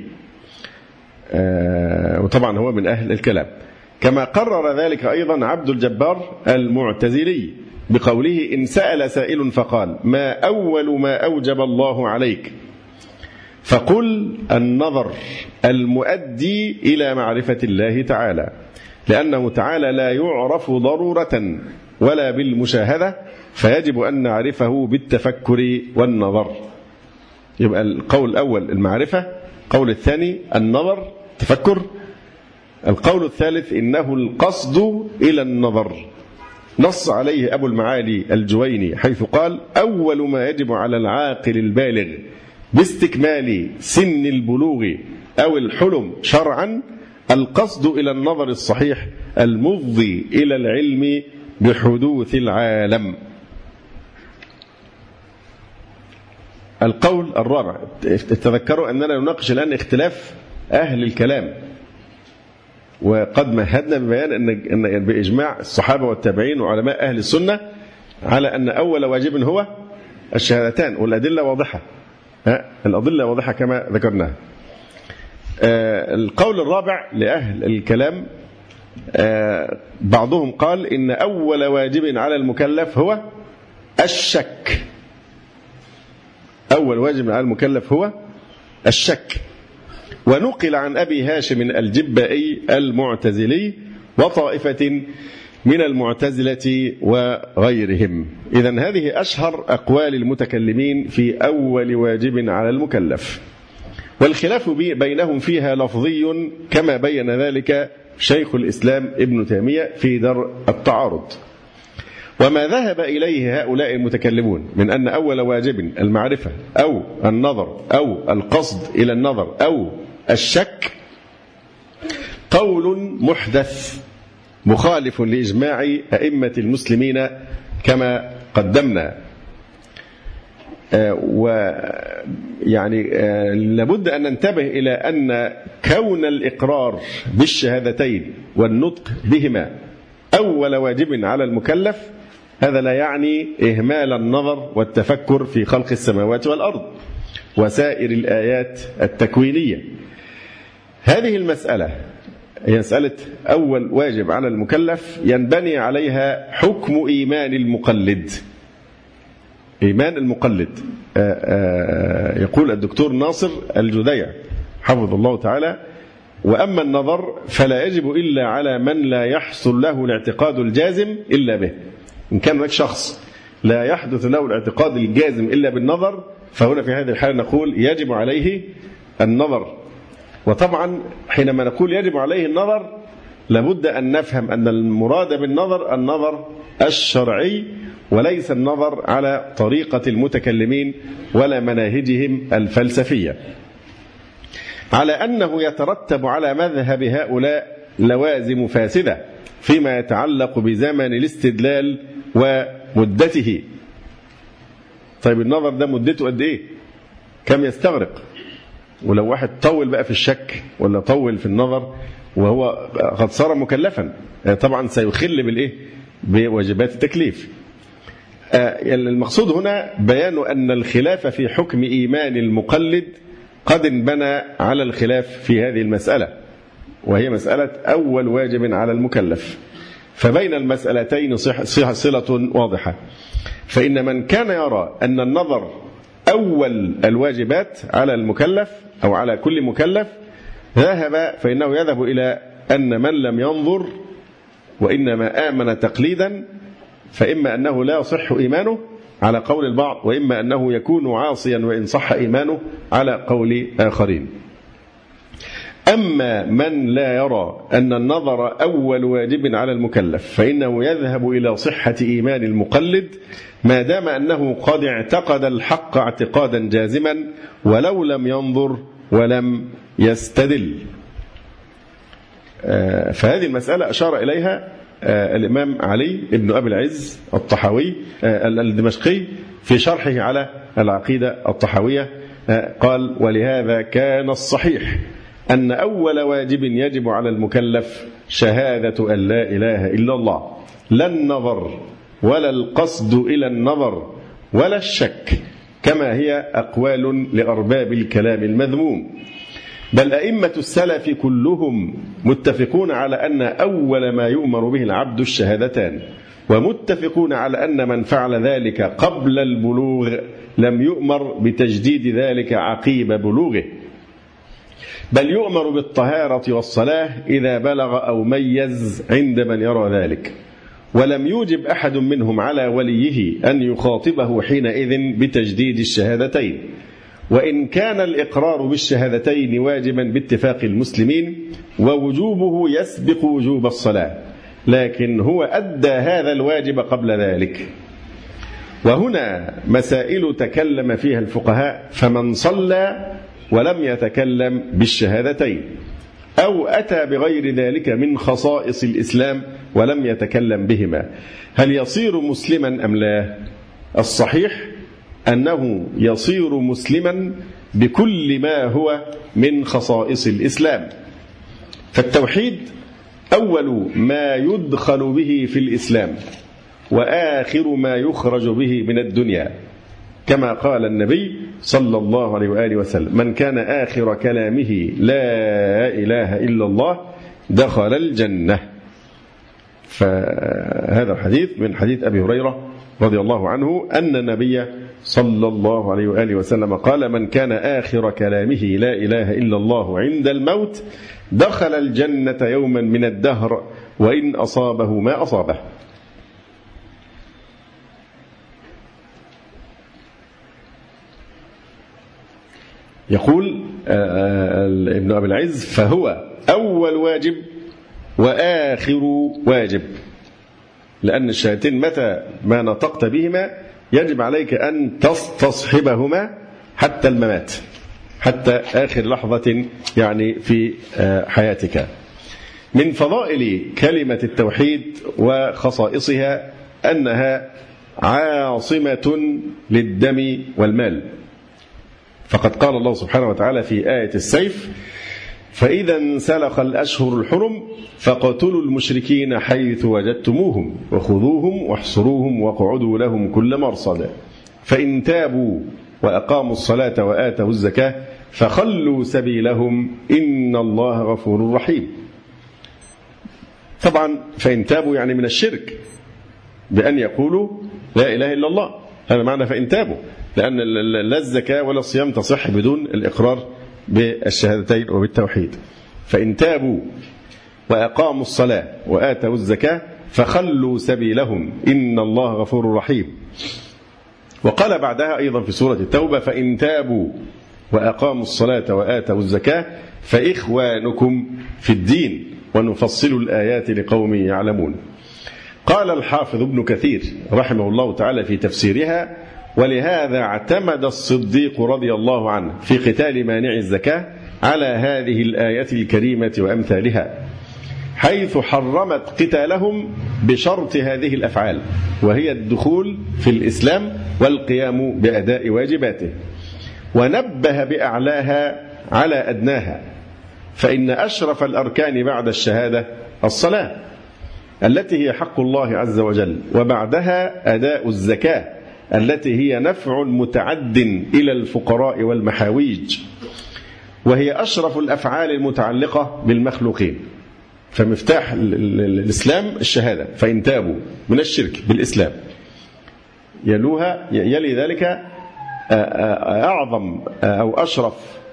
آه وطبعا هو من أهل الكلام. كما قرر ذلك أيضا عبد الجبار المعتزلي بقوله: إن سأل سائل فقال: ما أول ما أوجب الله عليك؟ فقل: النظر المؤدي إلى معرفة الله تعالى، لأنه تعالى لا يعرف ضرورة ولا بالمشاهدة، فيجب أن نعرفه بالتفكر والنظر. يبقى القول الأول المعرفة، القول الثاني النظر تفكر، القول الثالث إنه القصد إلى النظر. نص عليه أبو المعالي الجويني حيث قال: أول ما يجب على العاقل البالغ باستكمال سن البلوغ أو الحلم شرعا القصد إلى النظر الصحيح المفضي إلى العلم بحدوث العالم. القول الرابع، تذكروا أننا نناقش الآن اختلاف أهل الكلام، وقد مهدنا ببيان أن بإجماع الصحابة والتابعين وعلماء أهل السنة على أن أول واجب هو الشهادتان، والأدلة واضحة، الأدلة واضحة كما ذكرناها. القول الرابع لأهل الكلام بعضهم قال إن أول واجب على المكلف هو الشك. أول واجب على المكلف هو الشك. ونقل عن أبي هاشم الجبائي المعتزلي وطائفة من المعتزلة وغيرهم. إذن هذه أشهر أقوال المتكلمين في أول واجب على المكلف، والخلاف بينهم فيها لفظي كما بين ذلك شيخ الإسلام ابن تيمية في درء التعارض. وما ذهب إليه هؤلاء المتكلمون من أن أول واجب المعرفة أو النظر أو القصد إلى النظر أو الشك قول محدث مخالف لإجماع أئمة المسلمين كما قدمنا. ويعني لابد أن ننتبه إلى أن كون الإقرار بالشهادتين والنطق بهما أول واجب على المكلف هذا لا يعني إهمال النظر والتفكر في خلق السماوات والأرض وسائر الآيات التكوينية. هذه المسألة هي مسألة أول واجب على المكلف ينبني عليها حكم إيمان المقلد. إيمان المقلد آآ آآ يقول الدكتور ناصر الجديع حفظه الله تعالى: وأما النظر فلا يجب إلا على من لا يحصل له الاعتقاد الجازم إلا به. إن كان هناك شخص لا يحدث له الاعتقاد الجازم إلا بالنظر فهنا في هذه الحالة نقول يجب عليه النظر. وطبعا حينما نقول يجب عليه النظر لابد أن نفهم أن المراد بالنظر النظر الشرعي وليس النظر على طريقة المتكلمين ولا مناهجهم الفلسفية. على أنه يترتب على مذهب هؤلاء لوازم فاسدة فيما يتعلق بزمن الاستدلال ومدته. طيب النظر ده مدته قد إيه؟ كم يستغرق؟ ولو واحد طول بقى في الشك ولا طول في النظر وهو قد صار مكلفا طبعا سيخل بالإيه؟ بواجبات التكليف. المقصود هنا بيان أن الخلاف في حكم إيمان المقلد قد انبنى على الخلاف في هذه المسألة، وهي مسألة أول واجب على المكلف. فبين المسألتين صلة واضحة. فإن من كان يرى أن النظر أول الواجبات على المكلف أو على كل مكلف ذهب فإنه يذهب إلى أن من لم ينظر وإنما آمن تقليدا فإما أنه لا يصح إيمانه على قول البعض، وإما أنه يكون عاصيا وإن صح إيمانه على قول آخرين. أما من لا يرى أن النظر أول واجب على المكلف فإنه يذهب إلى صحة إيمان المقلد ما دام أنه قد اعتقد الحق اعتقادا جازما ولو لم ينظر ولم يستدل. فهذه المسألة أشار إليها الإمام علي بن أبي العز الطحاوي الدمشقي في شرحه على العقيدة الطحاوية. قال: ولهذا كان الصحيح أن أول واجب يجب على المكلف شهادة أن لا إله إلا الله، لا النظر ولا القصد إلى النظر ولا الشك كما هي أقوال لأرباب الكلام المذموم. بل أئمة السلف كلهم متفقون على أن أول ما يؤمر به العبد الشهادتان، ومتفقون على أن من فعل ذلك قبل البلوغ لم يؤمر بتجديد ذلك عقيب بلوغه، بل يؤمر بالطهارة والصلاة إذا بلغ أو ميز عند من يرى ذلك. ولم يوجب أحد منهم على وليه أن يخاطبه حينئذ بتجديد الشهادتين، وإن كان الإقرار بالشهادتين واجبا باتفاق المسلمين ووجوبه يسبق وجوب الصلاة، لكن هو أدى هذا الواجب قبل ذلك. وهنا مسائل تكلم فيها الفقهاء، فمن صلى ولم يتكلم بالشهادتين أو أتى بغير ذلك من خصائص الإسلام ولم يتكلم بهما هل يصير مسلما أم لا؟ الصحيح أنه يصير مسلما بكل ما هو من خصائص الإسلام. فالتوحيد أول ما يدخل به في الإسلام وآخر ما يخرج به من الدنيا، كما قال النبي صلى الله عليه وآله وسلم: من كان آخر كلامه لا إله إلا الله دخل الجنة. فهذا الحديث من حديث أبي هريرة رضي الله عنه أن النبي صلى الله عليه وآله وسلم قال: من كان آخر كلامه لا إله إلا الله عند الموت دخل الجنة يوما من الدهر وإن أصابه ما أصابه. يقول ابن أبي العز: فهو أول واجب وآخر واجب، لأن الشهادتين متى ما نطقت بهما يجب عليك أن تستصحبهما حتى الممات، حتى آخر لحظة يعني في حياتك. من فضائل كلمة التوحيد وخصائصها أنها عاصمة للدم والمال، فقد قال الله سبحانه وتعالى في آية السيف: فإذا انسلخ الأشهر الحرم فاقتلوا المشركين حيث وجدتموهم وخذوهم واحصروهم واقعدوا لهم كل مرصد فإن تابوا وأقاموا الصلاة وآتوا الزكاة فخلوا سبيلهم إن الله غفور رحيم. طبعا فإن تابوا يعني من الشرك بأن يقولوا لا إله إلا الله، هذا معنى فإن تابوا، لأن لا الزكاة ولا الصيام تصح بدون الإقرار بالشهادتين وبالتوحيد. فإن تابوا وأقاموا الصلاة وآتوا الزكاة فخلوا سبيلهم إن الله غفور رحيم. وقال بعدها أيضا في سورة التوبة: فإن تابوا وأقاموا الصلاة وآتوا الزكاة فإخوانكم في الدين ونفصل الآيات لقوم يعلمون. قال الحافظ ابن كثير رحمه الله تعالى في تفسيرها: ولهذا اعتمد الصديق رضي الله عنه في قتال مانع الزكاة على هذه الآية الكريمة وأمثالها، حيث حرمت قتالهم بشرط هذه الأفعال، وهي الدخول في الإسلام والقيام بأداء واجباته، ونبه بأعلاها على أدناها، فإن أشرف الأركان بعد الشهادة الصلاة التي هي حق الله عز وجل، وبعدها أداء الزكاة التي هي نفع متعد إلى الفقراء والمحاويج، وهي أشرف الأفعال المتعلقة بالمخلوقين. فمفتاح الإسلام الشهادة، فإن تابوا من الشرك بالإسلام، يلوها يلي ذلك أعظم أو أشرف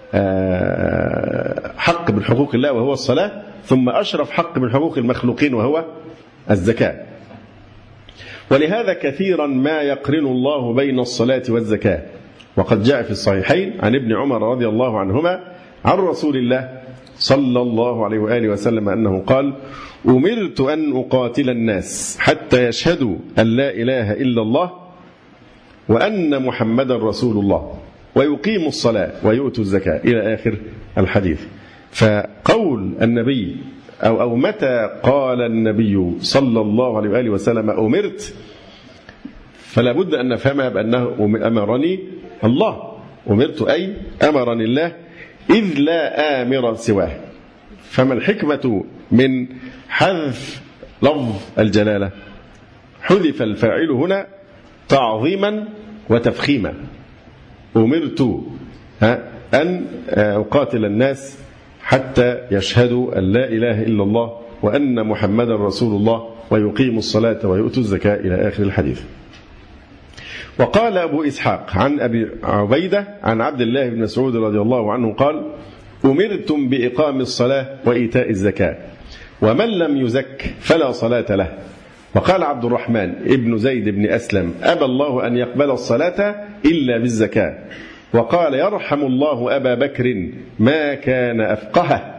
حق من حقوق الله وهو الصلاة، ثم أشرف حق من حقوق المخلوقين وهو الزكاة. ولهذا كثيرا ما يقرن الله بين الصلاة والزكاة، وقد جاء في الصحيحين عن ابن عمر رضي الله عنهما عن رسول الله صلى الله عليه وآله وسلم أنه قال: أمرت أن أقاتل الناس حتى يشهدوا أن لا إله إلا الله وأن محمدا رسول الله ويقيموا الصلاة ويؤتوا الزكاة إلى آخر الحديث. فقول النبي أو, أو متى قال النبي صلى الله عليه وآله وسلم أمرت، فلا بد أن نفهمها بأنه أمرني الله، أمرت أي أمرني الله، إذ لا آمر سواه. فما الحكمة من حذف لفظ الجلالة؟ حذف الفاعل هنا تعظيما وتفخيما. أمرت أن أقاتل الناس حتى يشهدوا أن لا إله إلا الله وأن محمدا رسول الله ويقيموا الصلاة ويؤتوا الزكاة إلى آخر الحديث. وقال أبو إسحاق عن أبي عبيدة عن عبد الله بن مسعود رضي الله عنه قال: أمرتم بإقام الصلاة وإيتاء الزكاة، ومن لم يزك فلا صلاة له. وقال عبد الرحمن ابن زيد بن أسلم: أبى الله أن يقبل الصلاة إلا بالزكاة. وقال: يرحم الله أبا بكر ما كان أفقهه.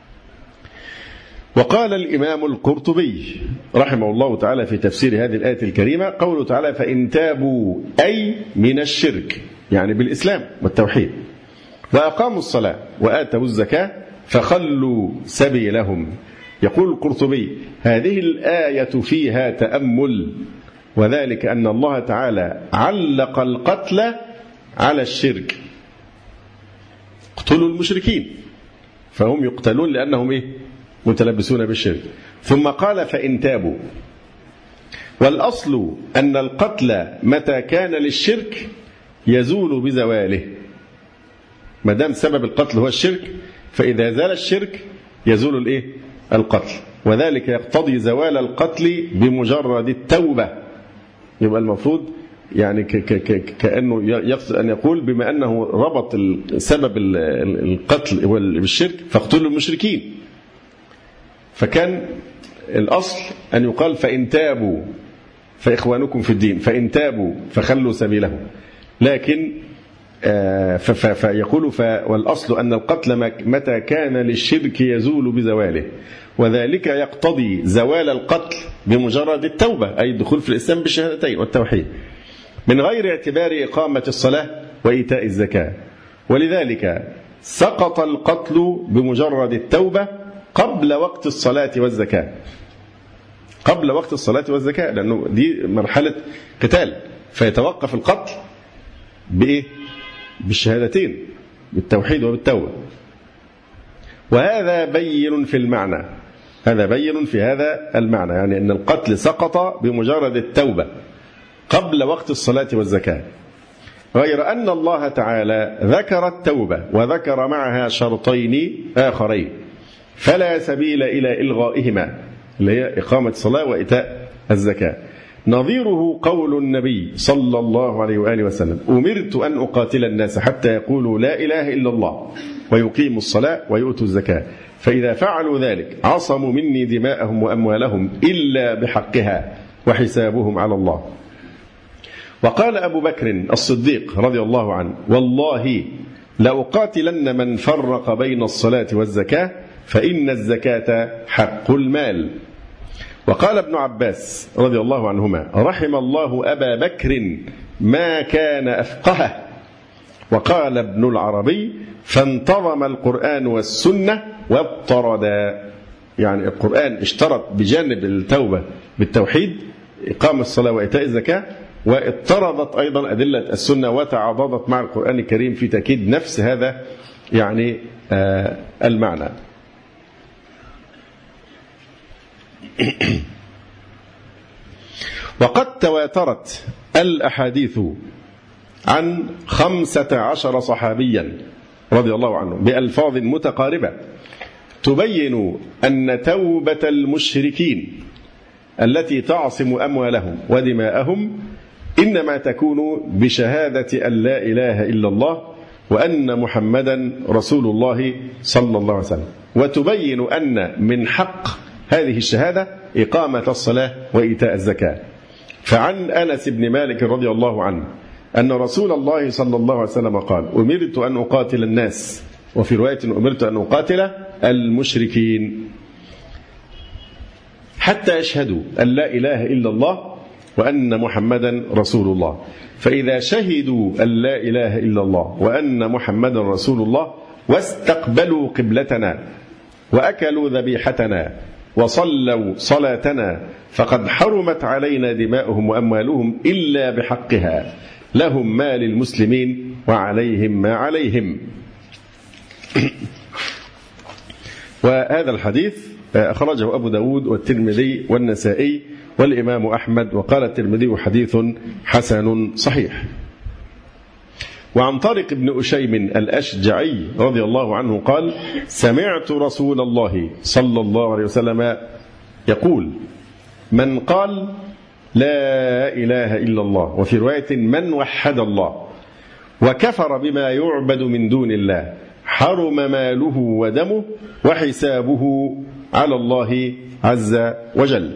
وقال الإمام القرطبي رحمه الله تعالى في تفسير هذه الآية الكريمة قوله تعالى: فإن تابوا أي من الشرك، يعني بالإسلام والتوحيد، وأقاموا الصلاة وآتوا الزكاة فخلوا سبيلهم. يقول القرطبي: هذه الآية فيها تأمل، وذلك أن الله تعالى علق القتل على الشرك. اقتلوا المشركين، فهم يقتلون لأنهم إيه؟ متلبسون بالشرك. ثم قال: فإن تابوا. والأصل أن القتل متى كان للشرك يزول بزواله، ما دام سبب القتل هو الشرك، فإذا زال الشرك يزول الإيه؟ القتل، وذلك يقتضي زوال القتل بمجرد التوبة. يبقى المفروض يعني كأنه يقصد أن يقول بما أنه ربط سبب القتل بالشرك فاقتلوا المشركين، فكان الأصل أن يقال: فإن تابوا فإخوانكم في الدين، فإن تابوا فخلوا سبيلهم. لكن فيقول والأصل أن القتل متى كان للشرك يزول بزواله، وذلك يقتضي زوال القتل بمجرد التوبة، أي الدخول في الإسلام بالشهادتين والتوحيد، من غير اعتبار إقامة الصلاة وإيتاء الزكاة. ولذلك سقط القتل بمجرد التوبة قبل وقت الصلاة والزكاة، قبل وقت الصلاة والزكاة، لأنه دي مرحلة قتال، فيتوقف القتل بإيه؟ بالشهادتين، بالتوحيد وبالتوبة. وهذا بين في المعنى، هذا بين في هذا المعنى، يعني أن القتل سقط بمجرد التوبة قبل وقت الصلاة والزكاة، غير أن الله تعالى ذكر التوبة وذكر معها شرطين آخرين فلا سبيل إلى إلغائهما، اللي هي إقامة الصلاة وإيتاء الزكاة. نظيره قول النبي صلى الله عليه وآله وسلم: أمرت أن أقاتل الناس حتى يقولوا لا إله إلا الله ويقيموا الصلاة ويؤتوا الزكاة، فإذا فعلوا ذلك عصموا مني دماءهم وأموالهم إلا بحقها وحسابهم على الله. وقال أبو بكر الصديق رضي الله عنه: والله لأقاتلن من فرق بين الصلاة والزكاة فإن الزكاة حق المال. وقال ابن عباس رضي الله عنهما: رحم الله أبا بكر ما كان أفقهه. وقال ابن العربي فانتظم القرآن والسنة واضطردا، يعني القرآن اشترط بجانب التوبة بالتوحيد إقام الصلاة وإيتاء الزكاة، واضطردت أيضا أدلة السنة وتعاضدت مع القرآن الكريم في تأكيد نفس هذا يعني آه المعنى. وقد تواترت الأحاديث عن خمسة عشر صحابيا رضي الله عنهم بألفاظ متقاربة تبين أن توبة المشركين التي تعصم أموالهم ودماءهم إنما تكون بشهادة أن لا إله إلا الله وأن محمدا رسول الله صلى الله عليه وسلم، وتبين أن من حق هذه الشهادة إقامة الصلاة وإيتاء الزكاة. فعن أنس بن مالك رضي الله عنه أن رسول الله صلى الله عليه وسلم قال أمرت أن أقاتل الناس، وفي رواية أمرت أن أقاتل المشركين حتى يشهدوا أن لا إله إلا الله وأن محمدا رسول الله، فإذا شهدوا أن لا إله إلا الله وأن محمدا رسول الله واستقبلوا قبلتنا وأكلوا ذبيحتنا وصلوا صلاتنا فقد حرمت علينا دماؤهم وأموالهم إلا بحقها، لهم ما للمسلمين وعليهم ما عليهم. وهذا الحديث أخرجه أبو داود والترمذي والنسائي والإمام أحمد، وقال الترمذي حديث حسن صحيح. وعن طارق بن أشيم الأشجعي رضي الله عنه قال سمعت رسول الله صلى الله عليه وسلم يقول من قال لا إله إلا الله، وفي رواية من وحد الله وكفر بما يعبد من دون الله حرم ماله ودمه وحسابه على الله عز وجل.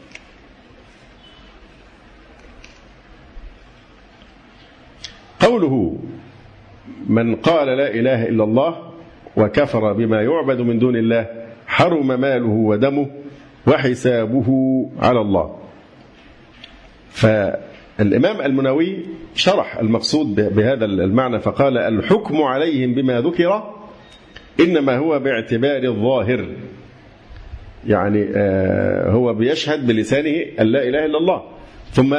قوله من قال لا إله إلا الله وكفر بما يعبد من دون الله حرم ماله ودمه وحسابه على الله، فالإمام المنووي شرح المقصود بهذا المعنى فقال الحكم عليهم بما ذكر إنما هو باعتبار الظاهر، يعني هو بيشهد بلسانه أن لا إله إلا الله ثم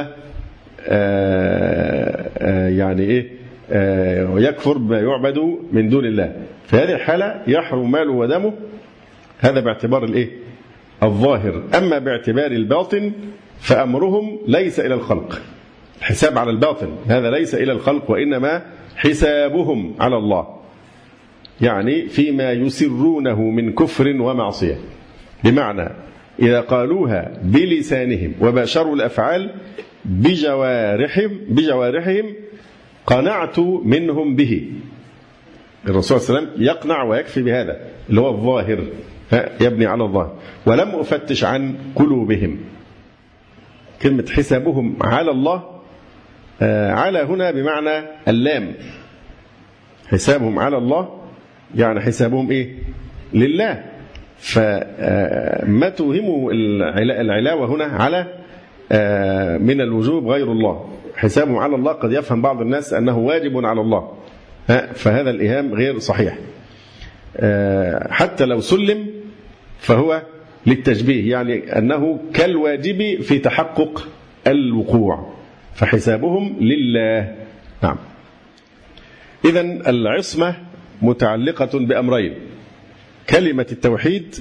يعني إيه ويكفر بما يعبد من دون الله، في هذه الحالة يحرم ماله ودمه، هذا باعتبار الإيه الظاهر. أما باعتبار الباطن فأمرهم ليس إلى الخلق، الحساب على الباطن هذا ليس إلى الخلق وإنما حسابهم على الله، يعني فيما يسرونه من كفر ومعصية، بمعنى إذا قالوها بلسانهم وباشروا الأفعال بجوارحهم بجوارحهم قنعت منهم به، الرسول صلى الله عليه وسلم يقنع ويكفي بهذا اللي هو الظاهر، يبني على الظاهر، ولم أفتش عن قلوبهم. كلمة حسابهم على الله على هنا بمعنى اللام، حسابهم على الله يعني حسابهم إيه لله، فما توهمه العلاوة هنا على من الوجوب غير الله، حسابهم على الله قد يفهم بعض الناس أنه واجب على الله، فهذا الإيهام غير صحيح، حتى لو سلم فهو للتشبيه، يعني أنه كالواجب في تحقق الوقوع، فحسابهم لله. نعم. إذن العصمة متعلقة بأمرين، كلمة التوحيد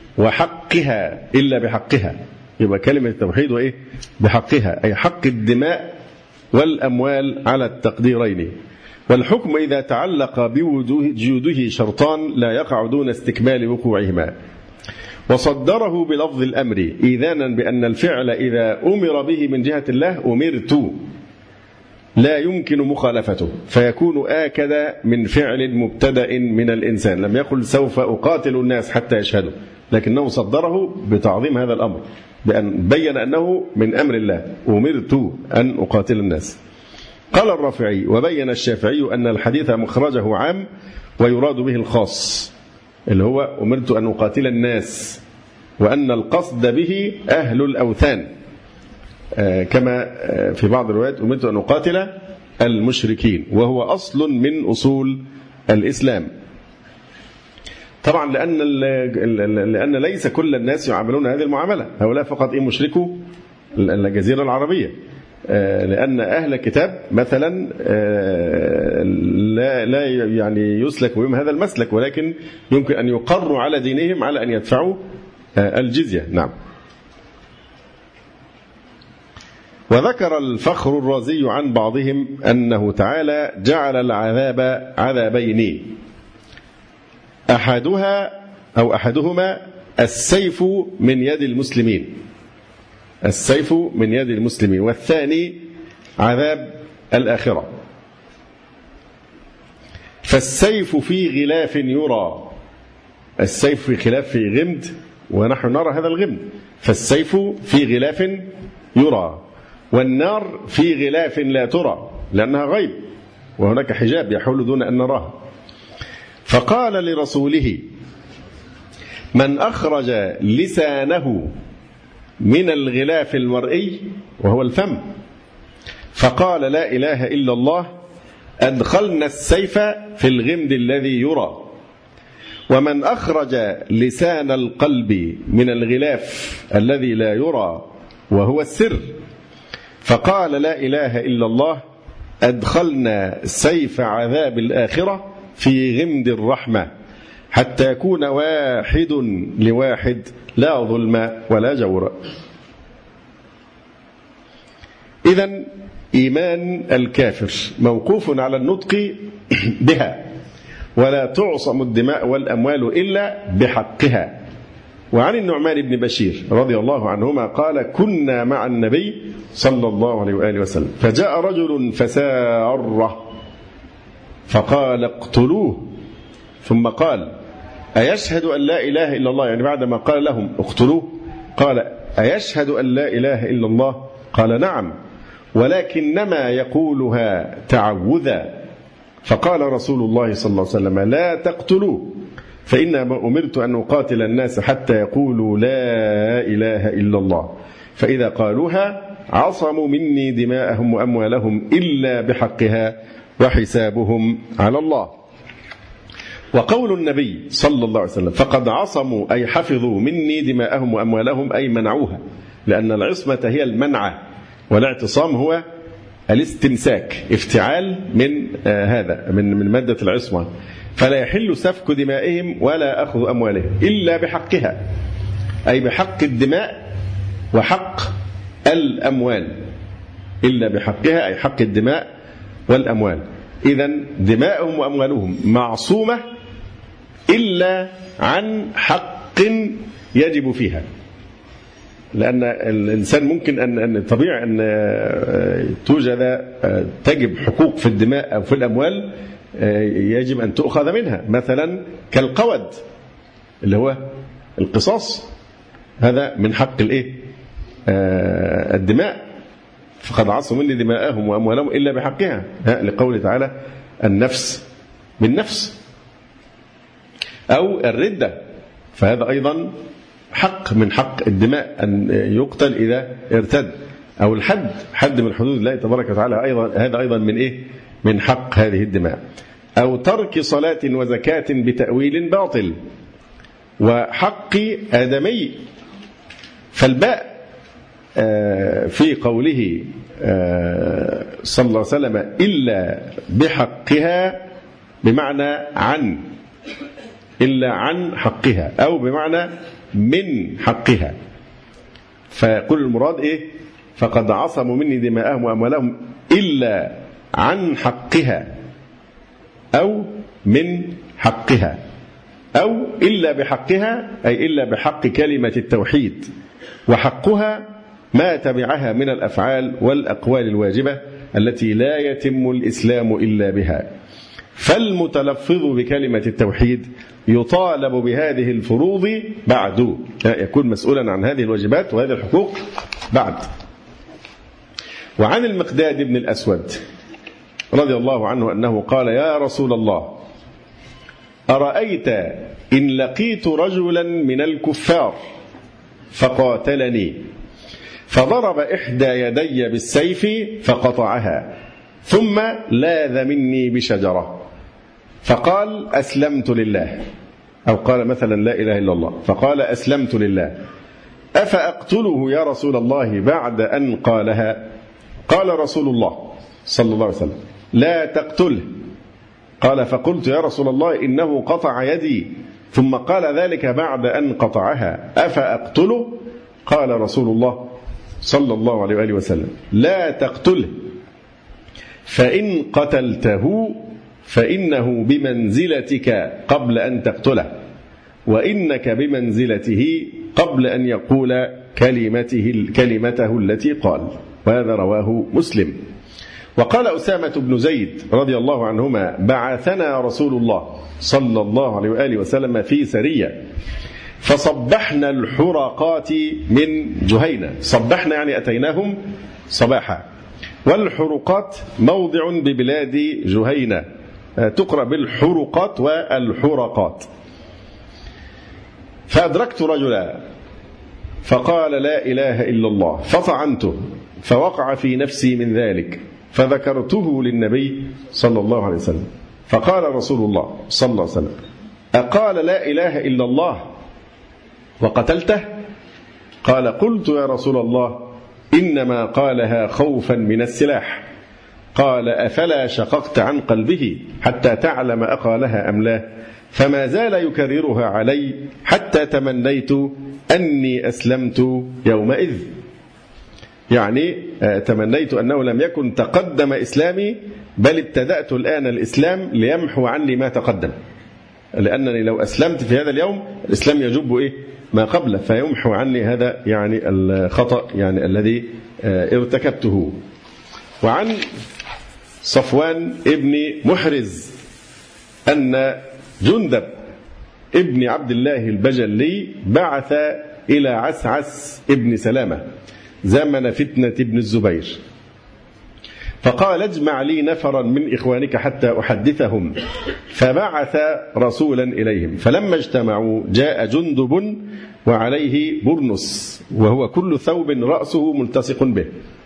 وحقها إلا بحقها، يبقى كلمة التوحيد وإيه بحقها، أي حق الدماء والأموال على التقديرين. والحكم إذا تعلق بوجوده شرطان لا يقع دون استكمال وقوعهما، وصدره بلفظ الأمر إذانا بأن الفعل إذا أمر به من جهة الله أمرت لا يمكن مخالفته، فيكون آكد من فعل مبتدأ من الإنسان، لم يقل سوف أقاتل الناس حتى يشهدوا، لكنه صدره بتعظيم هذا الأمر بأن بين أنه من أمر الله أمرت أن أقاتل الناس. قال الرافعي وبين الشافعي أن الحديث مخرجه عام ويراد به الخاص اللي هو أمرت أن أقاتل الناس، وأن القصد به أهل الأوثان، كما في بعض الروايات أمرت أن أقاتل المشركين، وهو أصل من أصول الإسلام. طبعا لأن لأن ليس كل الناس يعاملون هذه المعاملة، هؤلاء فقط إيه مشركوا الجزيرة العربية، لأن أهل الكتاب مثلا لا لا يعني يسلك بهم هذا المسلك، ولكن يمكن أن يقروا على دينهم على أن يدفعوا الجزية. نعم. وذكر الفخر الرازي عن بعضهم أنه تعالى جعل العذاب عذابين، أحدها أو أحدهما السيف من يد المسلمين، السيف من يد المسلمين، والثاني عذاب الآخرة. فالسيف في غلاف يرى، السيف في خلاف في غمد، ونحن نرى هذا الغمد، فالسيف في غلاف يرى، والنار في غلاف لا ترى لأنها غيب، وهناك حجاب يحول دون أن نراها. فقال لرسوله: من أخرج لسانه من الغلاف المرئي وهو الفم فقال لا إله إلا الله أدخلنا السيف في الغمد الذي يرى. ومن أخرج لسان القلب من الغلاف الذي لا يرى وهو السر فقال لا إله إلا الله أدخلنا سيف عذاب الآخرة في غمد الرحمة حتى يكون واحد لواحد لا ظلم ولا جور. إذن إيمان الكافر موقوف على النطق بها، ولا تعصم الدماء والأموال إلا بحقها. وعن النعمان بن بشير رضي الله عنهما قال: كنا مع النبي صلى الله عليه وآله وسلم فجاء رجل فساره فقال: اقتلوه. ثم قال: أيشهد أن لا إله إلا الله، يعني بعدما قال لهم اقتلوه قال: أيشهد أن لا إله إلا الله؟ قال: نعم، ولكنما يقولها تعوذا. فقال رسول الله صلى الله عليه وسلم: لا تقتلوه، فإنما أمرت أن أقاتل الناس حتى يقولوا لا إله إلا الله، فإذا قالوها عصموا مني دماءهم وأموالهم إلا بحقها وحسابهم على الله. وقول النبي صلى الله عليه وسلم فقد عصموا أي حفظوا مني دماءهم وأموالهم أي منعوها، لأن العصمة هي المنع، والاعتصام هو الاستمساك، افتعال من آه هذا من من مادة العصمة. فلا يحل سفك دمائهم ولا أخذ أموالهم إلا بحقها، أي بحق الدماء وحق الأموال، إلا بحقها أي حق الدماء والأموال. إذن دماءهم وأموالهم معصومة إلا عن حق يجب فيها، لأن الإنسان ممكن أن أن طبيعي أن توجد تجب حقوق في الدماء أو في الأموال يجب أن تؤخذ منها، مثلا كالقود اللي هو القصاص، هذا من حق الإيه؟ الدماء. فقد عصوا مني دماءهم وأموالهم إلا بحقها، لقوله تعالى: النفس بالنفس. أو الردة، فهذا أيضا حق من حق الدماء أن يقتل إذا ارتد. أو الحد، حد من حدود الله تبارك وتعالى، أيضا هذا أيضا من إيه؟ من حق هذه الدماء. أو ترك صلاة وزكاة بتأويل باطل، وحق آدمي. فالباء في قوله صلى الله عليه وسلم إلا بحقها بمعنى عن، إلا عن حقها، أو بمعنى من حقها. فيقول المراد إيه؟ فقد عصموا مني دماءهم وأموالهم إلا عن حقها، أو من حقها، أو إلا بحقها أي إلا بحق كلمة التوحيد، وحقها ما تبعها من الأفعال والأقوال الواجبة التي لا يتم الإسلام إلا بها. فالمتلفظ بكلمة التوحيد يطالب بهذه الفروض بعد، يكون مسؤولا عن هذه الواجبات وهذه الحقوق بعد. وعن المقداد بن الأسود رضي الله عنه أنه قال: يا رسول الله، أرأيت إن لقيت رجلا من الكفار فقاتلني فضرب إحدى يدي بالسيف فقطعها، ثم لاذ مني بشجرة فقال أسلمت لله، أو قال مثلا لا إله إلا الله فقال أسلمت لله، أفأقتله يا رسول الله بعد أن قالها؟ قال رسول الله صلى الله عليه وسلم لا تقتله. قال فقلت يا رسول الله إنه قطع يدي ثم قال ذلك بعد أن قطعها، أفأقتله؟ قال رسول الله صلى الله عليه وآله وسلم لا تقتله، فإن قتلته فإنه بمنزلتك قبل أن تقتله، وإنك بمنزلته قبل أن يقول كلمته, كلمته التي قال. وهذا رواه مسلم. وقال أسامة بن زيد رضي الله عنهما بعثنا رسول الله صلى الله عليه وآله وسلم في سرية فصبحنا الحرقات من جهينة. صبحنا يعني أتيناهم صباحا، والحرقات موضع ببلاد جهينة تقرأ بالحرقات والحرقات. فأدركت رجلا فقال لا إله إلا الله فطعنته فوقع في نفسي من ذلك فذكرته للنبي صلى الله عليه وسلم فقال رسول الله صلى الله عليه وسلم أقال لا إله إلا الله وقتلته؟ قال قلت يا رسول الله إنما قالها خوفا من السلاح. قال أفلا شققت عن قلبه حتى تعلم أقالها أم لا؟ فما زال يكررها علي حتى تمنيت أني أسلمت يومئذ. يعني تمنيت أنه لم يكن تقدم إسلامي بل ابتدأت الآن الإسلام ليمحو عني ما تقدم، لأنني لو أسلمت في هذا اليوم الإسلام يجب إيه ما قبله فيمحو عني هذا يعني الخطأ يعني الذي ارتكبته. وعن صفوان ابن محرز أن جندب ابن عبد الله البجلي بعث إلى عسعس ابن سلامة زمن فتنة ابن الزبير فقال اجمع لي نفرا من إخوانك حتى أحدثهم، فبعث رسولا إليهم فلما اجتمعوا جاء جندب وعليه برنس وهو كل ثوب رأسه ملتصق به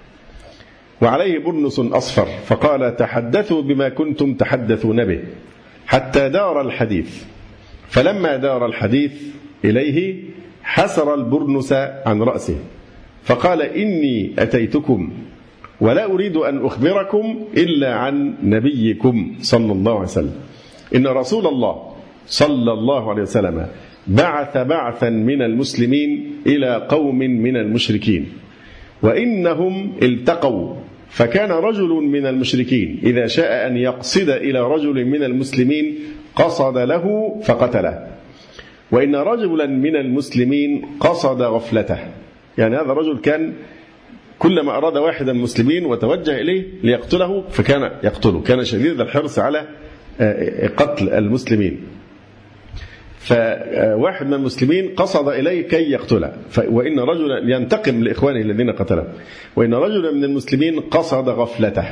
وعليه برنس أصفر، فقال تحدثوا بما كنتم تحدثون به حتى دار الحديث. فلما دار الحديث إليه حسر البرنس عن رأسه فقال إني أتيتكم ولا أريد أن أخبركم إلا عن نبيكم صلى الله عليه وسلم، إن رسول الله صلى الله عليه وسلم بعث بعثا من المسلمين إلى قوم من المشركين وإنهم التقوا، فكان رجل من المشركين إذا شاء أن يقصد إلى رجل من المسلمين قصد له فقتله، وإن رجلا من المسلمين قصد غفلته. يعني هذا الرجل كان كلما أراد واحدا من المسلمين وتوجه إليه ليقتله فكان يقتله، كان شديد الحرص على قتل المسلمين. فواحد من المسلمين قصد إليه كي يقتله، وإن رجلا ينتقم لإخوانه الذين قتله، وإن رجلا من المسلمين قصد غفلته.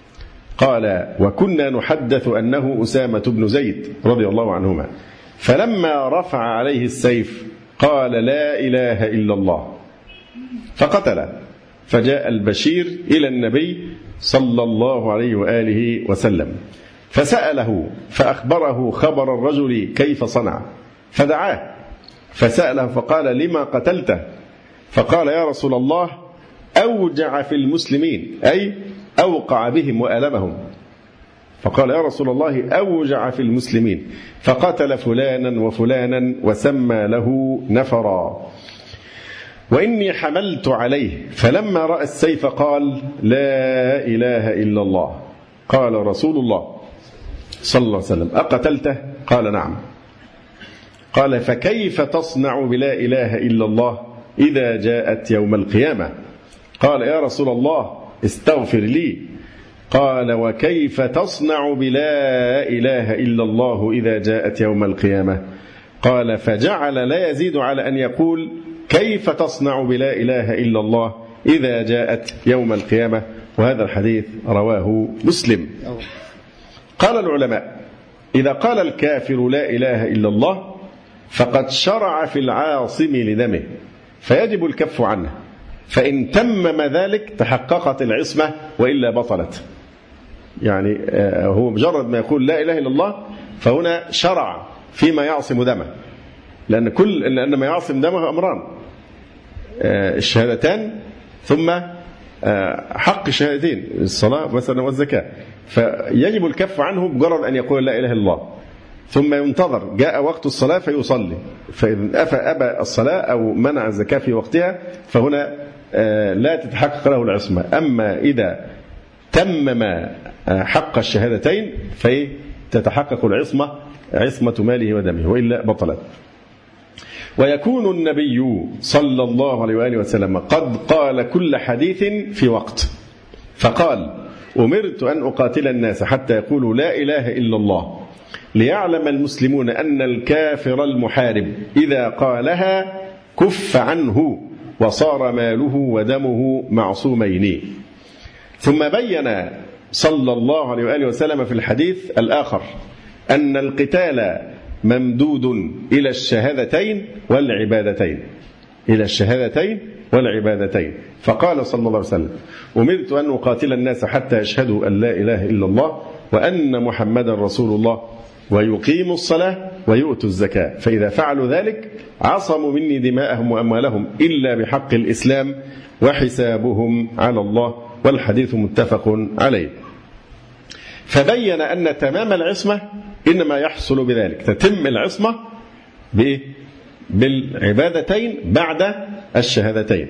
قال وكنا نحدث أنه أسامة بن زيد رضي الله عنهما، فلما رفع عليه السيف قال لا إله إلا الله فقتله. فجاء البشير إلى النبي صلى الله عليه وآله وسلم فسأله فأخبره خبر الرجل كيف صنع، فدعاه فسأله فقال لما قتلته؟ فقال يا رسول الله أوجع في المسلمين أي أوقع بهم وألمهم. فقال يا رسول الله أوجع في المسلمين فقتل فلانا وفلانا وسمى له نفرا، وإني حملت عليه فلما رأى السيف قال لا إله إلا الله. قال رسول الله صلى الله عليه وسلم أقتلته؟ قال نعم. قال فكيف تصنع بلا إله إلا الله إذا جاءت يوم القيامة؟ قال يا رسول الله استغفر لي. قال وكيف تصنع بلا إله إلا الله إذا جاءت يوم القيامة؟ قال فجعل لا يزيد على أن يقول كيف تصنع بلا إله إلا الله إذا جاءت يوم القيامة. وهذا الحديث رواه مسلم. قال العلماء إذا قال الكافر لا إله إلا الله فقد شرع في العاصم لدمه فيجب الكف عنه، فإن تمم ذلك تحققت العصمة وإلا بطلت. يعني هو مجرد ما يقول لا إله إلا الله فهنا شرع فيما يعصم دمه، لأن كل لأن ما يعصم دمه أمران: الشهادتان ثم حق الشهادتين، الصلاة مثلا والزكاة. فيجب الكف عنه بمجرد أن يقول لا إله إلا الله، ثم ينتظر جاء وقت الصلاة فيصلي، فإذا أبى الصلاة أو منع الزكاة في وقتها فهنا لا تتحقق له العصمة. أما إذا تمم حق الشهادتين فتتحقق العصمة، عصمة ماله ودمه، وإلا بطلت. ويكون النبي صلى الله عليه وآله وسلم قد قال كل حديث في وقت، فقال: أمرت أن أقاتل الناس حتى يقولوا لا إله إلا الله ليعلم المسلمون أن الكافر المحارب إذا قالها كف عنه وصار ماله ودمه معصومين. ثم بين صلى الله عليه وآله وسلم في الحديث الآخر أن القتال ممدود إلى الشهادتين والعبادتين، إلى الشهادتين والعبادتين. فقال صلى الله عليه وسلم: أمرت أن أقاتل الناس حتى يشهدوا أن لا إله إلا الله وأن محمدا رسول الله ويقيموا الصلاة ويؤتوا الزكاة، فإذا فعلوا ذلك عصموا مني دماءهم وأموالهم إلا بحق الإسلام وحسابهم على الله. والحديث متفق عليه. فبين أن تمام العصمة إنما يحصل بذلك، تتم العصمة بإيه؟ بالعبادتين بعد الشهادتين.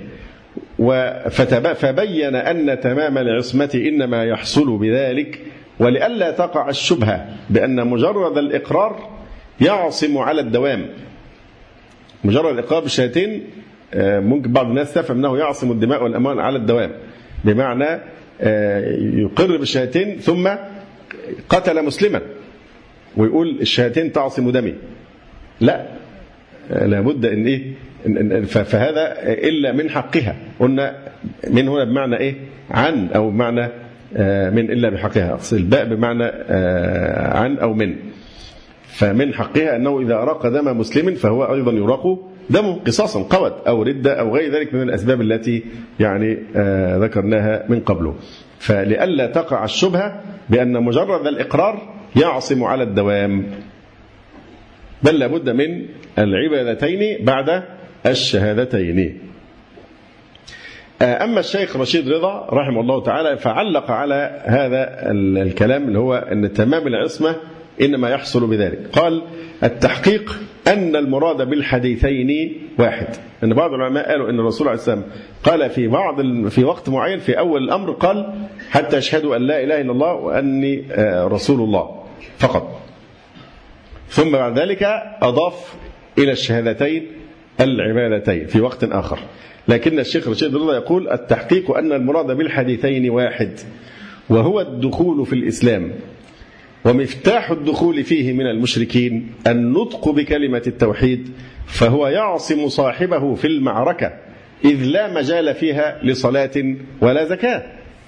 فبين أن تمام العصمة إنما يحصل بذلك ولئلا تقع الشبهة بأن مجرد الإقرار يعصم على الدوام. مجرد الإقرار بالشهادتين ممكن بعض الناس تفهم أنه يعصم الدماء والأموال على الدوام، بمعنى يقر بالشهادتين ثم قتل مسلما ويقول الشهادتين تعصم دمي. لا، لابد ان ايه فهذا الا من حقها. قلنا من هنا بمعنى ايه؟ عن، او بمعنى من الا بحقها، اصل الباء بمعنى عن او من. فمن حقها انه اذا اراق دم مسلم فهو ايضا يراق دمه قصاصا، قود او رده او غير ذلك من الاسباب التي يعني ذكرناها من قبله. فلئلا تقع الشبهه بان مجرد الاقرار يعصم على الدوام، بل لابد من العبادتين بعد الشهادتين. أما الشيخ رشيد رضا رحمه الله تعالى فعلق على هذا الكلام اللي هو أن تمام العصمة إنما يحصل بذلك. قال: التحقيق أن المراد بالحديثين واحد. أن بعض العلماء قالوا أن الرسول عليه السلام قال في بعض في وقت معين في أول الأمر قال: حتى أشهدوا أن لا إله إلا الله وأني رسول الله فقط. ثم بعد ذلك أضاف إلى الشهادتين العبادتين في وقت آخر. لكن الشيخ رشيد رضا يقول: التحقيق أن المراد بالحديثين واحد، وهو الدخول في الإسلام، ومفتاح الدخول فيه من المشركين النطق بكلمة التوحيد، فهو يعصم صاحبه في المعركة إذ لا مجال فيها لصلاة ولا زكاة.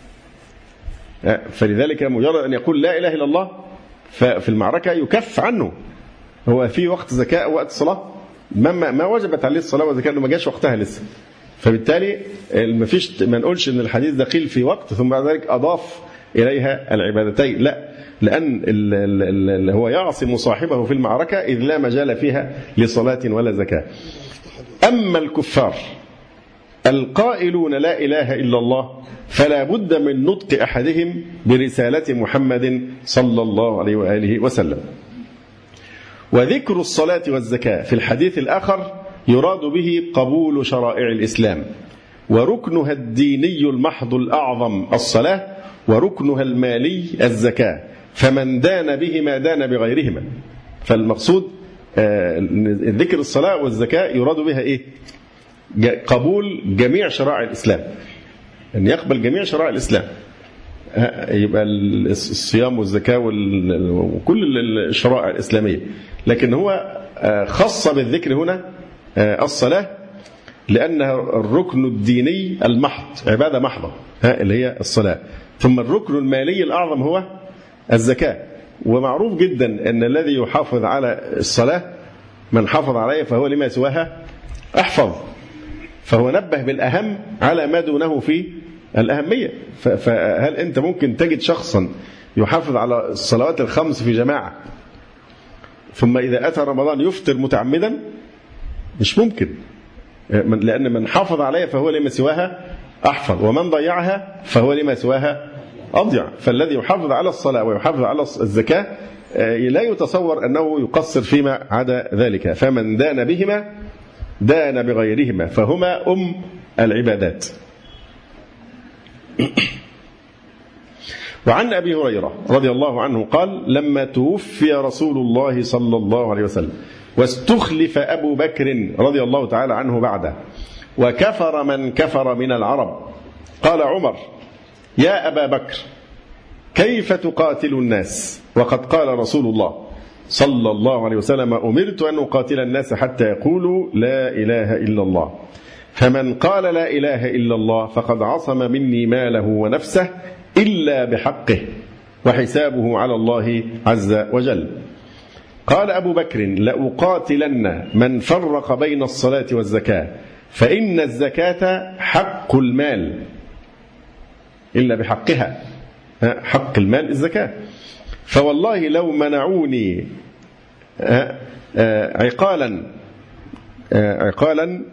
فلذلك مجرد أن يقول لا إله إلا الله ففي المعركة يكف عنه. هو في وقت زكاة ووقت صلاة، ما ما وجبت عليه الصلاة والزكاة، ما جاش وقتها لسه. فبالتالي ما فيش ما نقولش ان الحديث ده قيل في وقت ثم بعد ذلك اضاف اليها العبادتين، لا، لان اللي هو يعصم صاحبه في المعركة اذ لا مجال فيها لصلاة ولا زكاة. اما الكفار القائلون لا اله الا الله فلا بد من نطق احدهم برسالة محمد صلى الله عليه واله وسلم. وذكر الصلاة والزكاة في الحديث الآخر يراد به قبول شرائع الإسلام، وركنها الديني المحض الأعظم الصلاة، وركنها المالي الزكاة، فمن دان بهما دان بغيرهما. فالمقصود ذكر الصلاة والزكاة يراد بها إيه؟ قبول جميع شرائع الإسلام، أن يقبل جميع شرائع الإسلام، يبقى الصيام والزكاة وكل الشرائع الإسلامية. لكن هو خص بالذكر هنا الصلاة لأنها الركن الديني المحض، عبادة محضة اللي هي الصلاة. ثم الركن المالي الأعظم هو الزكاة. ومعروف جدا أن الذي يحافظ على الصلاة من حافظ عليها فهو لما سواها أحفظ. فهو نبه بالأهم على ما دونه في الأهمية. فهل أنت ممكن تجد شخصا يحافظ على الصلوات الخمس في جماعة، ثم إذا أتى رمضان يفطر متعمدا؟ مش ممكن، لأن من حافظ عليها فهو لما سواها أحفظ، ومن ضيعها فهو لما سواها أضيع. فالذي يحافظ على الصلاة ويحافظ على الزكاة لا يتصور أنه يقصر فيما عدا ذلك. فمن دان بهما دان بغيرهما، فهما أم العبادات. وعن أبي هريرة رضي الله عنه قال: لما توفي رسول الله صلى الله عليه وسلم واستخلف أبو بكر رضي الله تعالى عنه بعده وكفر من كفر من العرب، قال عمر: يا أبا بكر، كيف تقاتل الناس وقد قال رسول الله صلى الله عليه وسلم: أمرت أن أقاتل الناس حتى يقولوا لا إله إلا الله، فمن قال لا إله إلا الله فقد عصم مني ماله ونفسه إلا بحقه وحسابه على الله عز وجل. قال أبو بكر: لأقاتلن من فرق بين الصلاة والزكاة، فإن الزكاة حق المال إلا بحقها، حق المال الزكاة. فوالله لو منعوني عقالا عقالا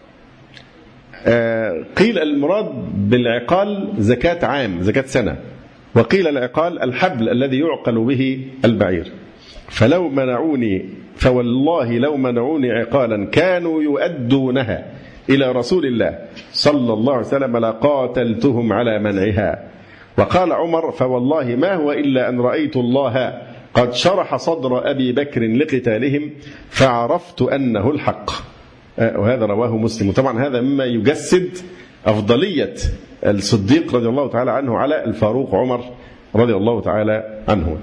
قيل المراد بالعقال زكاة عام، زكاة سنة، وقيل العقال الحبل الذي يعقل به البعير. فلو منعوني فوالله لو منعوني عقالا كانوا يؤدونها إلى رسول الله صلى الله عليه وسلم لقاتلتهم على منعها. وقال عمر: فوالله ما هو إلا أن رأيت الله قد شرح صدر أبي بكر لقتالهم فعرفت أنه الحق. وهذا رواه مسلم. وطبعا هذا مما يجسد أفضلية الصديق رضي الله تعالى عنه على الفاروق عمر رضي الله تعالى عنه.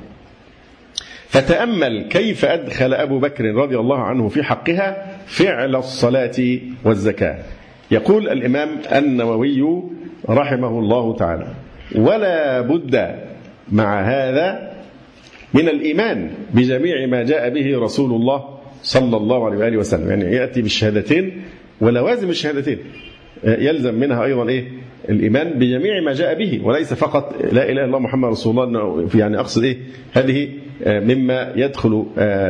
فتأمل كيف أدخل أبو بكر رضي الله عنه في حقها فعل الصلاة والزكاة. يقول الإمام النووي رحمه الله تعالى: ولا بد مع هذا من الإيمان بجميع ما جاء به رسول الله صلى الله عليه وآله وسلم. يعني يأتي بالشهادتين ولوازم الشهادتين، يلزم منها أيضا إيه؟ الإيمان بجميع ما جاء به، وليس فقط لا إله إلا الله محمد رسول الله. يعني أقصد إيه؟ هذه مما يدخل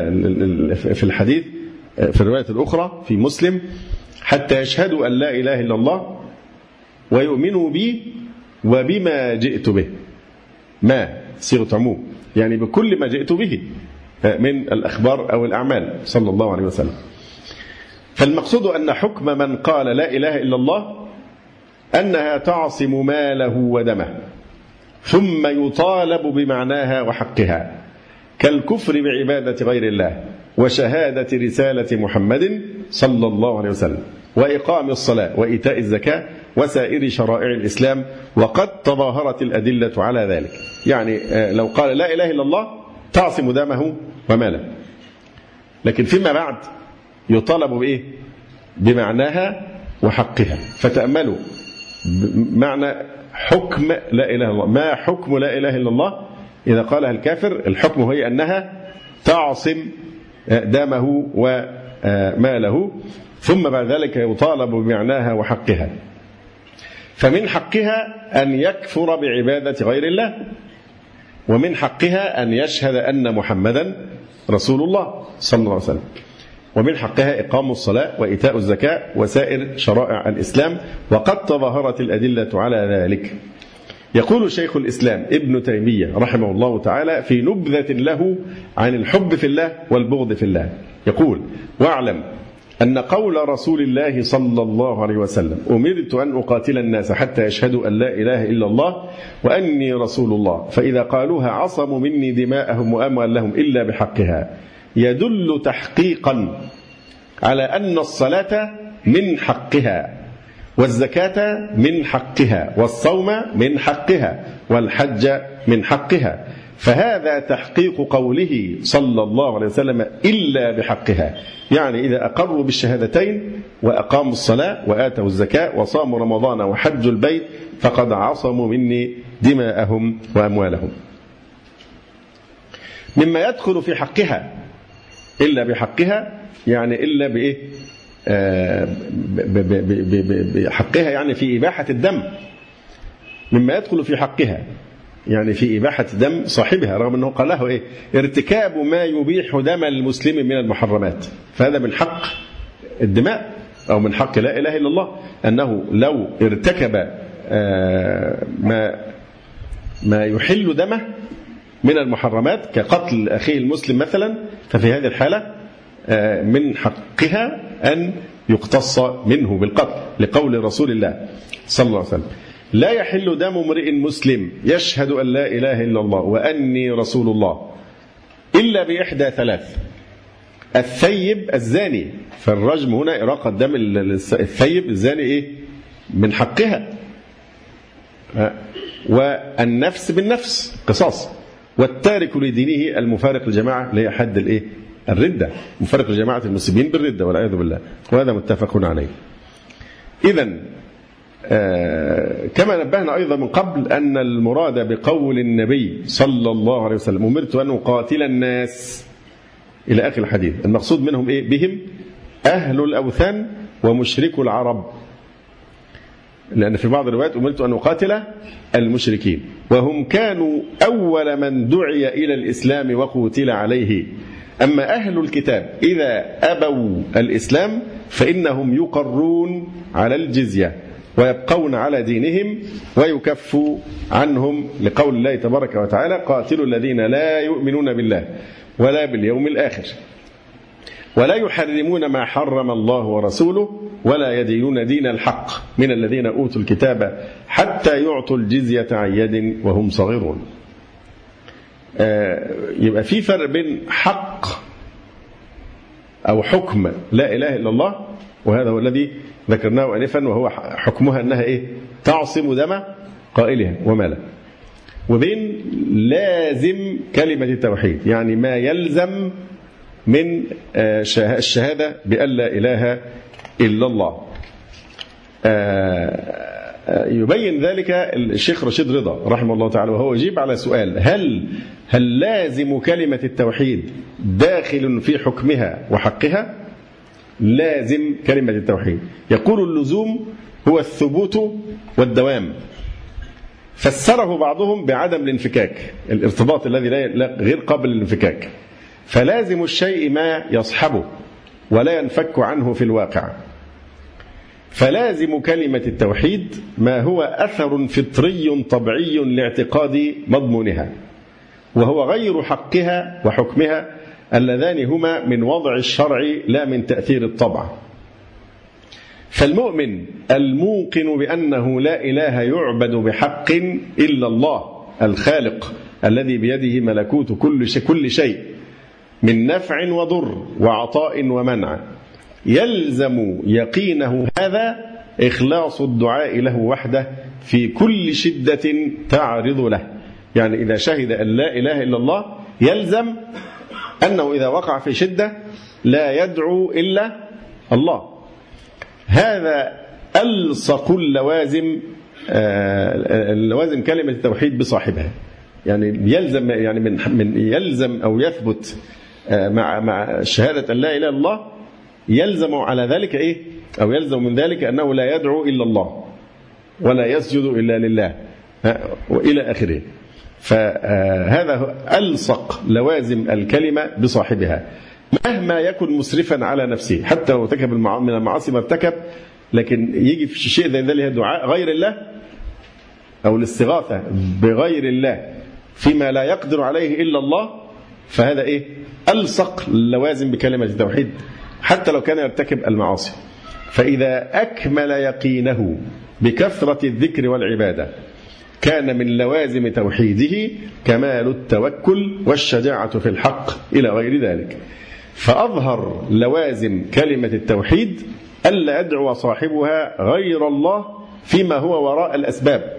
في الحديث في الرواية الأخرى في مسلم: حتى يشهدوا أن لا إله إلا الله ويؤمنوا بي وبما جئت به. ما صيغة عموم، يعني بكل ما جئت به من الأخبار أو الأعمال صلى الله عليه وسلم. فالمقصود أن حكم من قال لا إله إلا الله أنها تعصم ماله ودمه، ثم يطالب بمعناها وحقها، كالكفر بعبادة غير الله وشهادة رسالة محمد صلى الله عليه وسلم وإقام الصلاة وإيتاء الزكاة وسائر شرائع الإسلام، وقد تظاهرت الأدلة على ذلك. يعني لو قال لا إله إلا الله تعصم دمه وماله، لكن فيما بعد يطالب بإيه؟ بمعناها وحقها. فتأملوا معنى حكم لا إله إلا الله. ما حكم لا إله إلا الله إذا قالها الكافر؟ الحكم هي أنها تعصم دمه وماله، ثم بعد ذلك يطالب بمعناها وحقها. فمن حقها أن يكفر بعبادة غير الله، ومن حقها أن يشهد أن محمدا رسول الله صلى الله عليه وسلم، ومن حقها إقام الصلاة وإيتاء الزكاة وسائر شرائع الإسلام، وقد تظاهرت الأدلة على ذلك. يقول شيخ الإسلام ابن تيمية رحمه الله تعالى في نبذة له عن الحب في الله والبغض في الله، يقول: واعلم أن قول رسول الله صلى الله عليه وسلم: أمرت أن أقاتل الناس حتى يشهدوا أن لا إله إلا الله وأني رسول الله، فإذا قالوها عصموا مني دماءهم وأموالهم إلا بحقها، يدل تحقيقا على أن الصلاة من حقها، والزكاة من حقها، والصوم من حقها، والحج من حقها. فهذا تحقيق قوله صلى الله عليه وسلم إلا بحقها. يعني إذا أقروا بالشهادتين وأقاموا الصلاة وآتوا الزكاة وصاموا رمضان وحجوا البيت فقد عصموا مني دماءهم وأموالهم. مما يدخل في حقها إلا بحقها، يعني إلا بإيه؟ آه بحقها يعني في إباحة الدم. مما يدخل في حقها يعني في إباحة دم صاحبها، رغم أنه قال له إيه؟ ارتكاب ما يبيح دم المسلم من المحرمات، فهذا من حق الدماء أو من حق لا إله إلا الله، أنه لو ارتكب ما ما يحل دمه من المحرمات كقتل أخيه المسلم مثلا، ففي هذه الحالة من حقها أن يقتص منه بالقتل، لقول رسول الله صلى الله عليه وسلم: لا يحل دم امرئ مسلم يشهد أن لا إله إلا الله وأني رسول الله إلا بإحدى ثلاث: الثيب الزاني، فالرجم هنا إراقة دم الثيب الزاني إيه؟ من حقها. والنفس بالنفس قصاص، والتارك لدينه المفارق للجماعة اللي هي حد الإيه؟ الردة، مفارق لجماعة المسلمين بالردة والعياذ بالله، وهذا متفق عليه. إذن آه كما نبهنا أيضا من قبل أن المراد بقول النبي صلى الله عليه وسلم: أمرت أن أقاتل الناس إلى آخر الحديث، المقصود منهم إيه؟ بهم أهل الأوثان ومشركو العرب، لأن في بعض الروايات أمرت أن أقاتل المشركين، وهم كانوا أول من دعي إلى الإسلام وقتل عليه. أما أهل الكتاب إذا أبوا الإسلام فإنهم يقرون على الجزية ويبقون على دينهم ويكف عنهم، لقول الله تبارك وتعالى: قاتلوا الذين لا يؤمنون بالله ولا باليوم الآخر ولا يحرمون ما حرم الله ورسوله ولا يدينون دين الحق من الذين أوتوا الكتاب حتى يعطوا الجزية عن يد وهم صغيرون. آه يبقى في فرق بين حق أو حكم لا إله إلا الله، وهذا هو الذي ذكرناه آنفا، وهو حكمها أنها إيه؟ تعصم دم قائلها وماله، وبين لازم كلمة التوحيد، يعني ما يلزم من الشهادة بأن لا إله إلا الله. يبين ذلك الشيخ رشيد رضا رحمه الله تعالى، وهو يجيب على سؤال: هل هل لازم كلمة التوحيد داخل في حكمها وحقها؟ لازم كلمة التوحيد، يقول اللزوم هو الثبوت والدوام، فسره بعضهم بعدم الانفكاك، الارتباط الذي لا غير قابل للانفكاك، فلازم الشيء ما يصحبه ولا ينفك عنه في الواقع. فلازم كلمة التوحيد ما هو أثر فطري طبيعي لاعتقاد مضمونها، وهو غير حقها وحكمها اللذان هما من وضع الشرع لا من تأثير الطبع. فالمؤمن الموقن بأنه لا إله يعبد بحق إلا الله الخالق الذي بيده ملكوت كل شيء, كل شيء من نفع وضر وعطاء ومنع، يلزم يقينه هذا إخلاص الدعاء له وحده في كل شدة تعرض له. يعني إذا شهد أن لا إله إلا الله يلزم أنه إذا وقع في شدة لا يدعو إلا الله. هذا ألصق اللوازم اللوازم كلمة التوحيد بصاحبها، يعني يلزم يعني من من يلزم أو يثبت مع مع شهادة أن لا إله إلا الله، يلزم على ذلك إيه؟ أو يلزم من ذلك أنه لا يدعو إلا الله ولا يسجد إلا لله وإلى آخره. فهذا ألصق لوازم الكلمة بصاحبها، مهما يكن مسرفا على نفسه، حتى لو ارتكب من المعاصي ما ارتكب، لكن يجي في شيء زي ذلك دعاء غير الله أو الاستغاثة بغير الله فيما لا يقدر عليه إلا الله، فهذا إيه؟ ألصق لوازم بكلمة التوحيد حتى لو كان يرتكب المعاصي. فإذا أكمل يقينه بكثرة الذكر والعبادة كان من لوازم توحيده كمال التوكل والشجاعة في الحق إلى غير ذلك. فأظهر لوازم كلمة التوحيد ألا يدعو صاحبها غير الله فيما هو وراء الأسباب،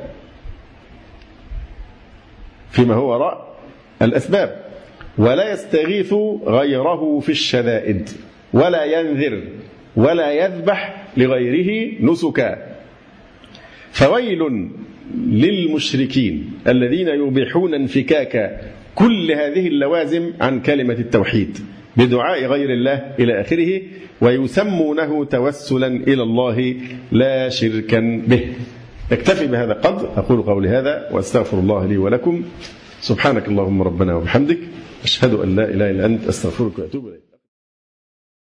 فيما هو وراء الأسباب، ولا يستغيث غيره في الشدائد، ولا ينذر ولا يذبح لغيره نسكا. فويل للمشركين الذين يبيحون انفكاك كل هذه اللوازم عن كلمة التوحيد بدعاء غير الله إلى آخره، ويسمونه توسلا إلى الله لا شركا به. اكتفي بهذا القدر. أقول قولي هذا وأستغفر الله لي ولكم. سبحانك اللهم ربنا وبحمدك، أشهد أن لا إله إلا أنت، أستغفرك وأتوب إليك.